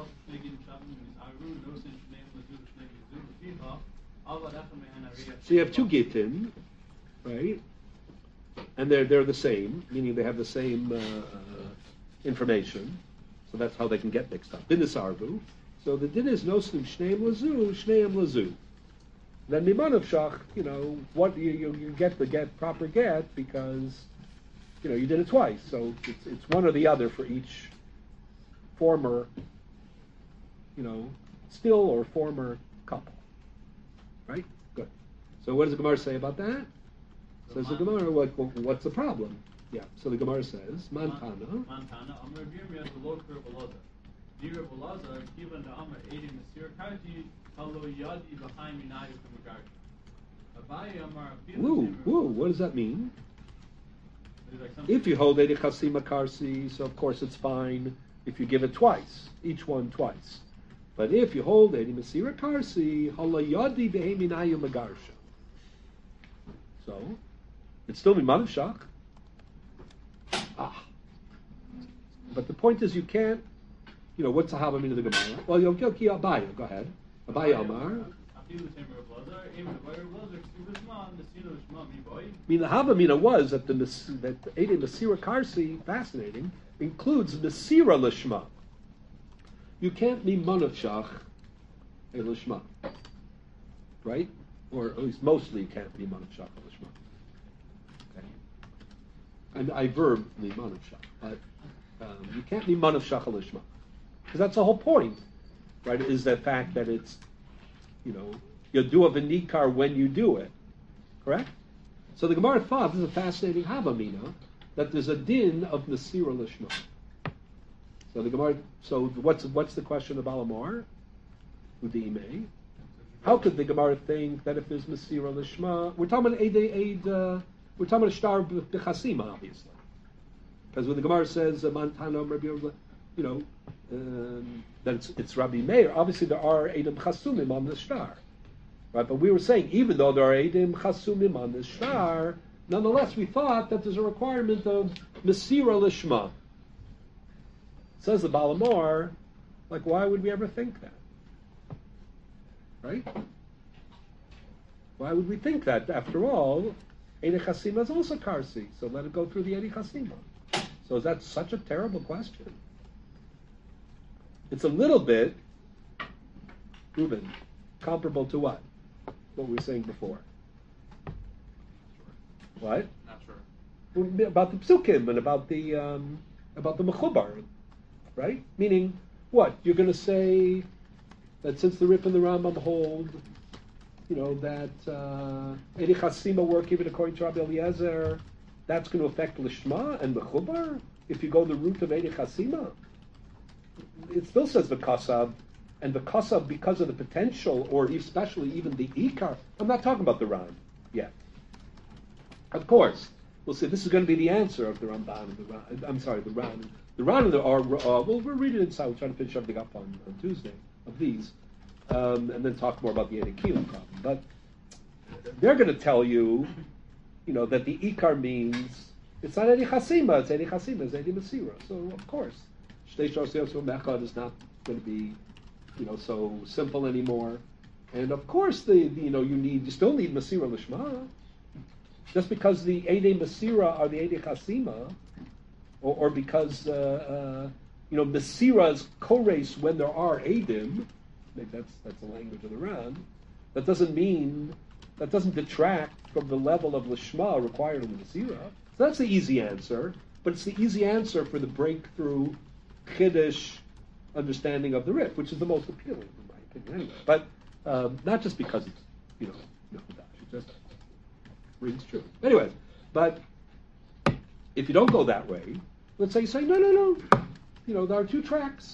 A: So you have two gittin, right? And they're they're the same, meaning they have the same uh, uh, information. So that's how they can get mixed up. Din is arvu. So the din is noslim shneim lazu, shneim lazu. Then Miman Shach, you know, what you, you you get the get proper get because, you know, you did it twice. So it's it's one or the other for each former, you know, still or former couple. Right? Good. So what does the Gemara say about that? Says the Gemara, what, what's the problem? Yeah. So the Gemara says, Mantana.
F: Mantana, Amar Birmiyah the Lord Rabbi Elazar. Dear Rabbi Elazar, given the Amar Edim Mesir Karti, Halo Yadi behind Minayu from Abaye Amar.
A: Woo, woo, what does that mean?
F: Maybe like some-
A: If you hold Eidi Chasima Karsi, so of course it's fine if you give it twice, each one twice. But if you hold Eidi Masira Karsi, Halayadi Beheminayu Magarsha. So, it's still Miman Shach. Ah. But the point is you can't, you know, what's the Havamina of the Gemara? Well, you'll go Abaya, go ahead. Abaya Amar. I mean, the Havamina was that the that the Eidei Masira Karsi, fascinating, includes Masira Lishma. You can't be Manav Shach a Lishma. Right? Or at least mostly you can't be Manav Shach a Lishma. Okay. And I verb the Manav Shach, but um, you can't be Manav Shach a Lishma. Because that's the whole point, right? Is the fact that it's, you know, you'll do a V'nikar when you do it. Correct? So the Gemara thought, this is a fascinating Havamina, that there's a din of Nasira Lishma. So the Gemara, so what's what's the question of Alamar? Udime. How could the Gemara think that if there's Nasira Lishma, we're talking about Eid, Eid, uh, we're talking about a Shtar B'chasima, obviously. Because when the Gemara says, Mantana, you know, um, that it's, it's Rabbi Meir, obviously there are Eidim Chasumim on the Shtar. Right, but we were saying, even though there are Eidim Chasumim on the Shtar, nonetheless we thought that there's a requirement of Mesira Lishma. Says the Balamor, like, why would we ever think that? Right? Why would we think that? After all, Eidei Chasima is also Karsi, so let it go through the Eidei Chasima. So is that such a terrible question? It's a little bit, Ruben, comparable to what? What we were saying before. What?
G: Not sure.
A: About the psukim and about the um, about the mechubar, right? Meaning, what you're going to say that since the Rif and the Rambam hold, you know, that Eidei Chasima work even according to Rabbi Eliezer, that's going to affect Lishma and mechubar if you go the route of Eidei Chasima. It still says the kasav, and the kasav because of the potential, or especially even the ikar. I'm not talking about the Ran yet. Of course, we'll see. This is going to be the answer of the Ramban and the Ran. I'm sorry, the Ran. The Ran and the are. Uh, well, we'll read it inside. We'll try to finish everything up on, on Tuesday of these, um, and then talk more about the Eidei Kilim problem. But they're going to tell you, you know, that the ikar means it's not Eidei Chasima. It's Eidei Chasima. It's Eidei Masira. So of course. Shtei Shor Seyos Mechad is not going to be, you know, so simple anymore. And of course, the, the you know you need you still need Masira Lishma. Just because the Eidei Masira are the Eidei Chasima, or, or because uh, uh, you know Masira is kores when there are Eidim. Maybe that's that's the language of the Ran. That doesn't mean that doesn't detract from the level of Lishma required in the Masira. So that's the easy answer, but it's the easy answer for the breakthrough Chiddush understanding of the Rif, which is the most appealing, in my opinion, anyway. But um, not just because it's, you know, no, it just rings true. Anyway, but if you don't go that way, let's say you say, no, no, no, you know, there are two tracks,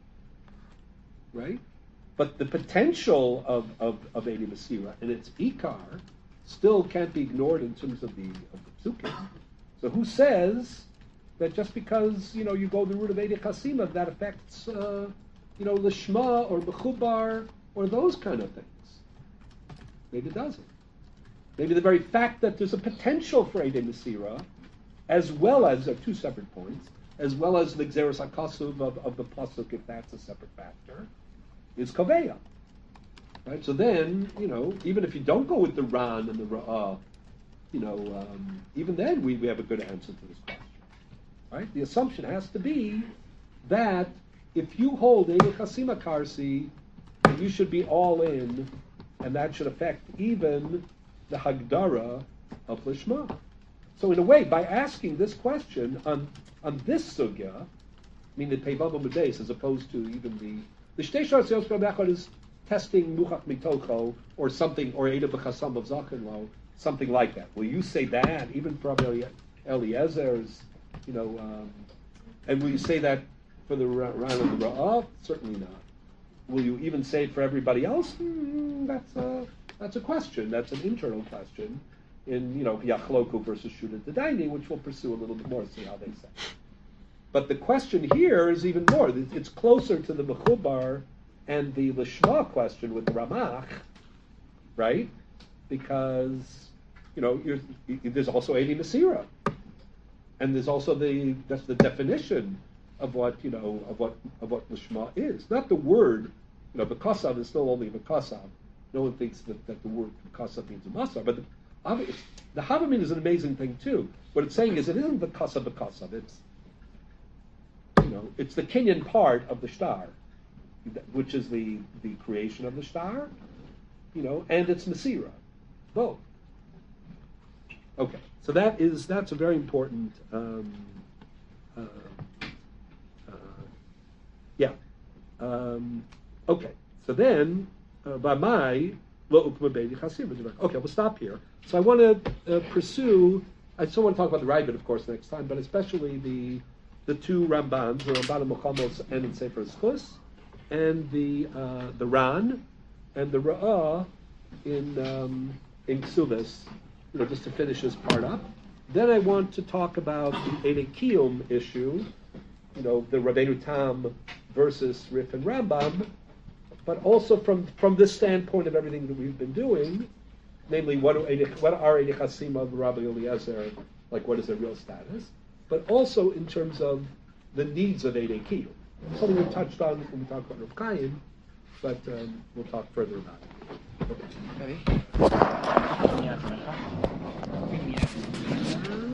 A: right? But the potential of, of, of Eidei Masira and its ikar still can't be ignored in terms of the, of the psukim. So who says that just because, you know, you go the route of Eidei Chasima, that affects, uh, you know, Lishma or Bechubar or those kind of things? Maybe it doesn't. Maybe the very fact that there's a potential for Eidei Masira, as well as, there are two separate points, as well as the Gzeres HaKasuv of, of the Pasuk, if that's a separate factor, is Kaveya. Right? So then, you know, even if you don't go with the Ran and the Ra'ah, you know, um, even then we, we have a good answer to this question. Right? The assumption has to be that if you hold Eidei Chasima Karsi, then you should be all in, and that should affect even the Hagdara of Lishma. So in a way, by asking this question on on this sugya, I mean the Peivav Mudeis, as opposed to even the the Shtei Shor Seyos Mechad is testing Muchach Mitocho or something, or Eidei B'Chasam of Zachinlo, something like that. Will you say that even for Rabbi Eliezer's? You know, um, and will you say that for the Ran of the Ra'ah? Certainly not. Will you even say it for everybody else? Mm, that's a that's a question. That's an internal question. in, you know, Yachloku versus Shuda Dedaini, which we'll pursue a little bit more, see how they say. But the question here is even more. It's closer to the Mechubar and the Lishma question with the Ramach, right? Because, you know, you're, there's also Edi Masira. And there's also the, that's the definition of what, you know, of what of what Lishma is. Not the word, you know, B'kasav is still only B'kasav. No one thinks that, that the word B'kasav means a Masar. But the, the Havamin is an amazing thing too. What it's saying is it isn't B'kasav B'kasav. It's, you know, it's the Kenyan part of the star, which is the, the creation of the star, you know, and it's Masira. Both. Okay, so that is that's a very important. Um, uh, uh, yeah. Um, okay, so then Vamai lo ukma beidi chasim. Okay, we'll stop here. So I want to uh, pursue. I still want to talk about the Ravid, of course, next time, but especially the the two Rambans, the Ramban Mochamos and in Sefer Zchus, and the uh, the Ran and the Ra'ah in um, in Ksuvas. You know, just to finish this part up. Then I want to talk about the Ede Kiyum issue, you know, the Rabbeinu Tam versus Rif and Rambam, but also from from this standpoint of everything that we've been doing, namely what, do Ede, what are Ede Chasim of Rabbi Eliezer, like what is their real status, but also in terms of the needs of Ede Kiyum. Something we touched on when we talked about Rav Chaim, but um, we'll talk further about it. Okay.
E: Ready?
H: Yeah.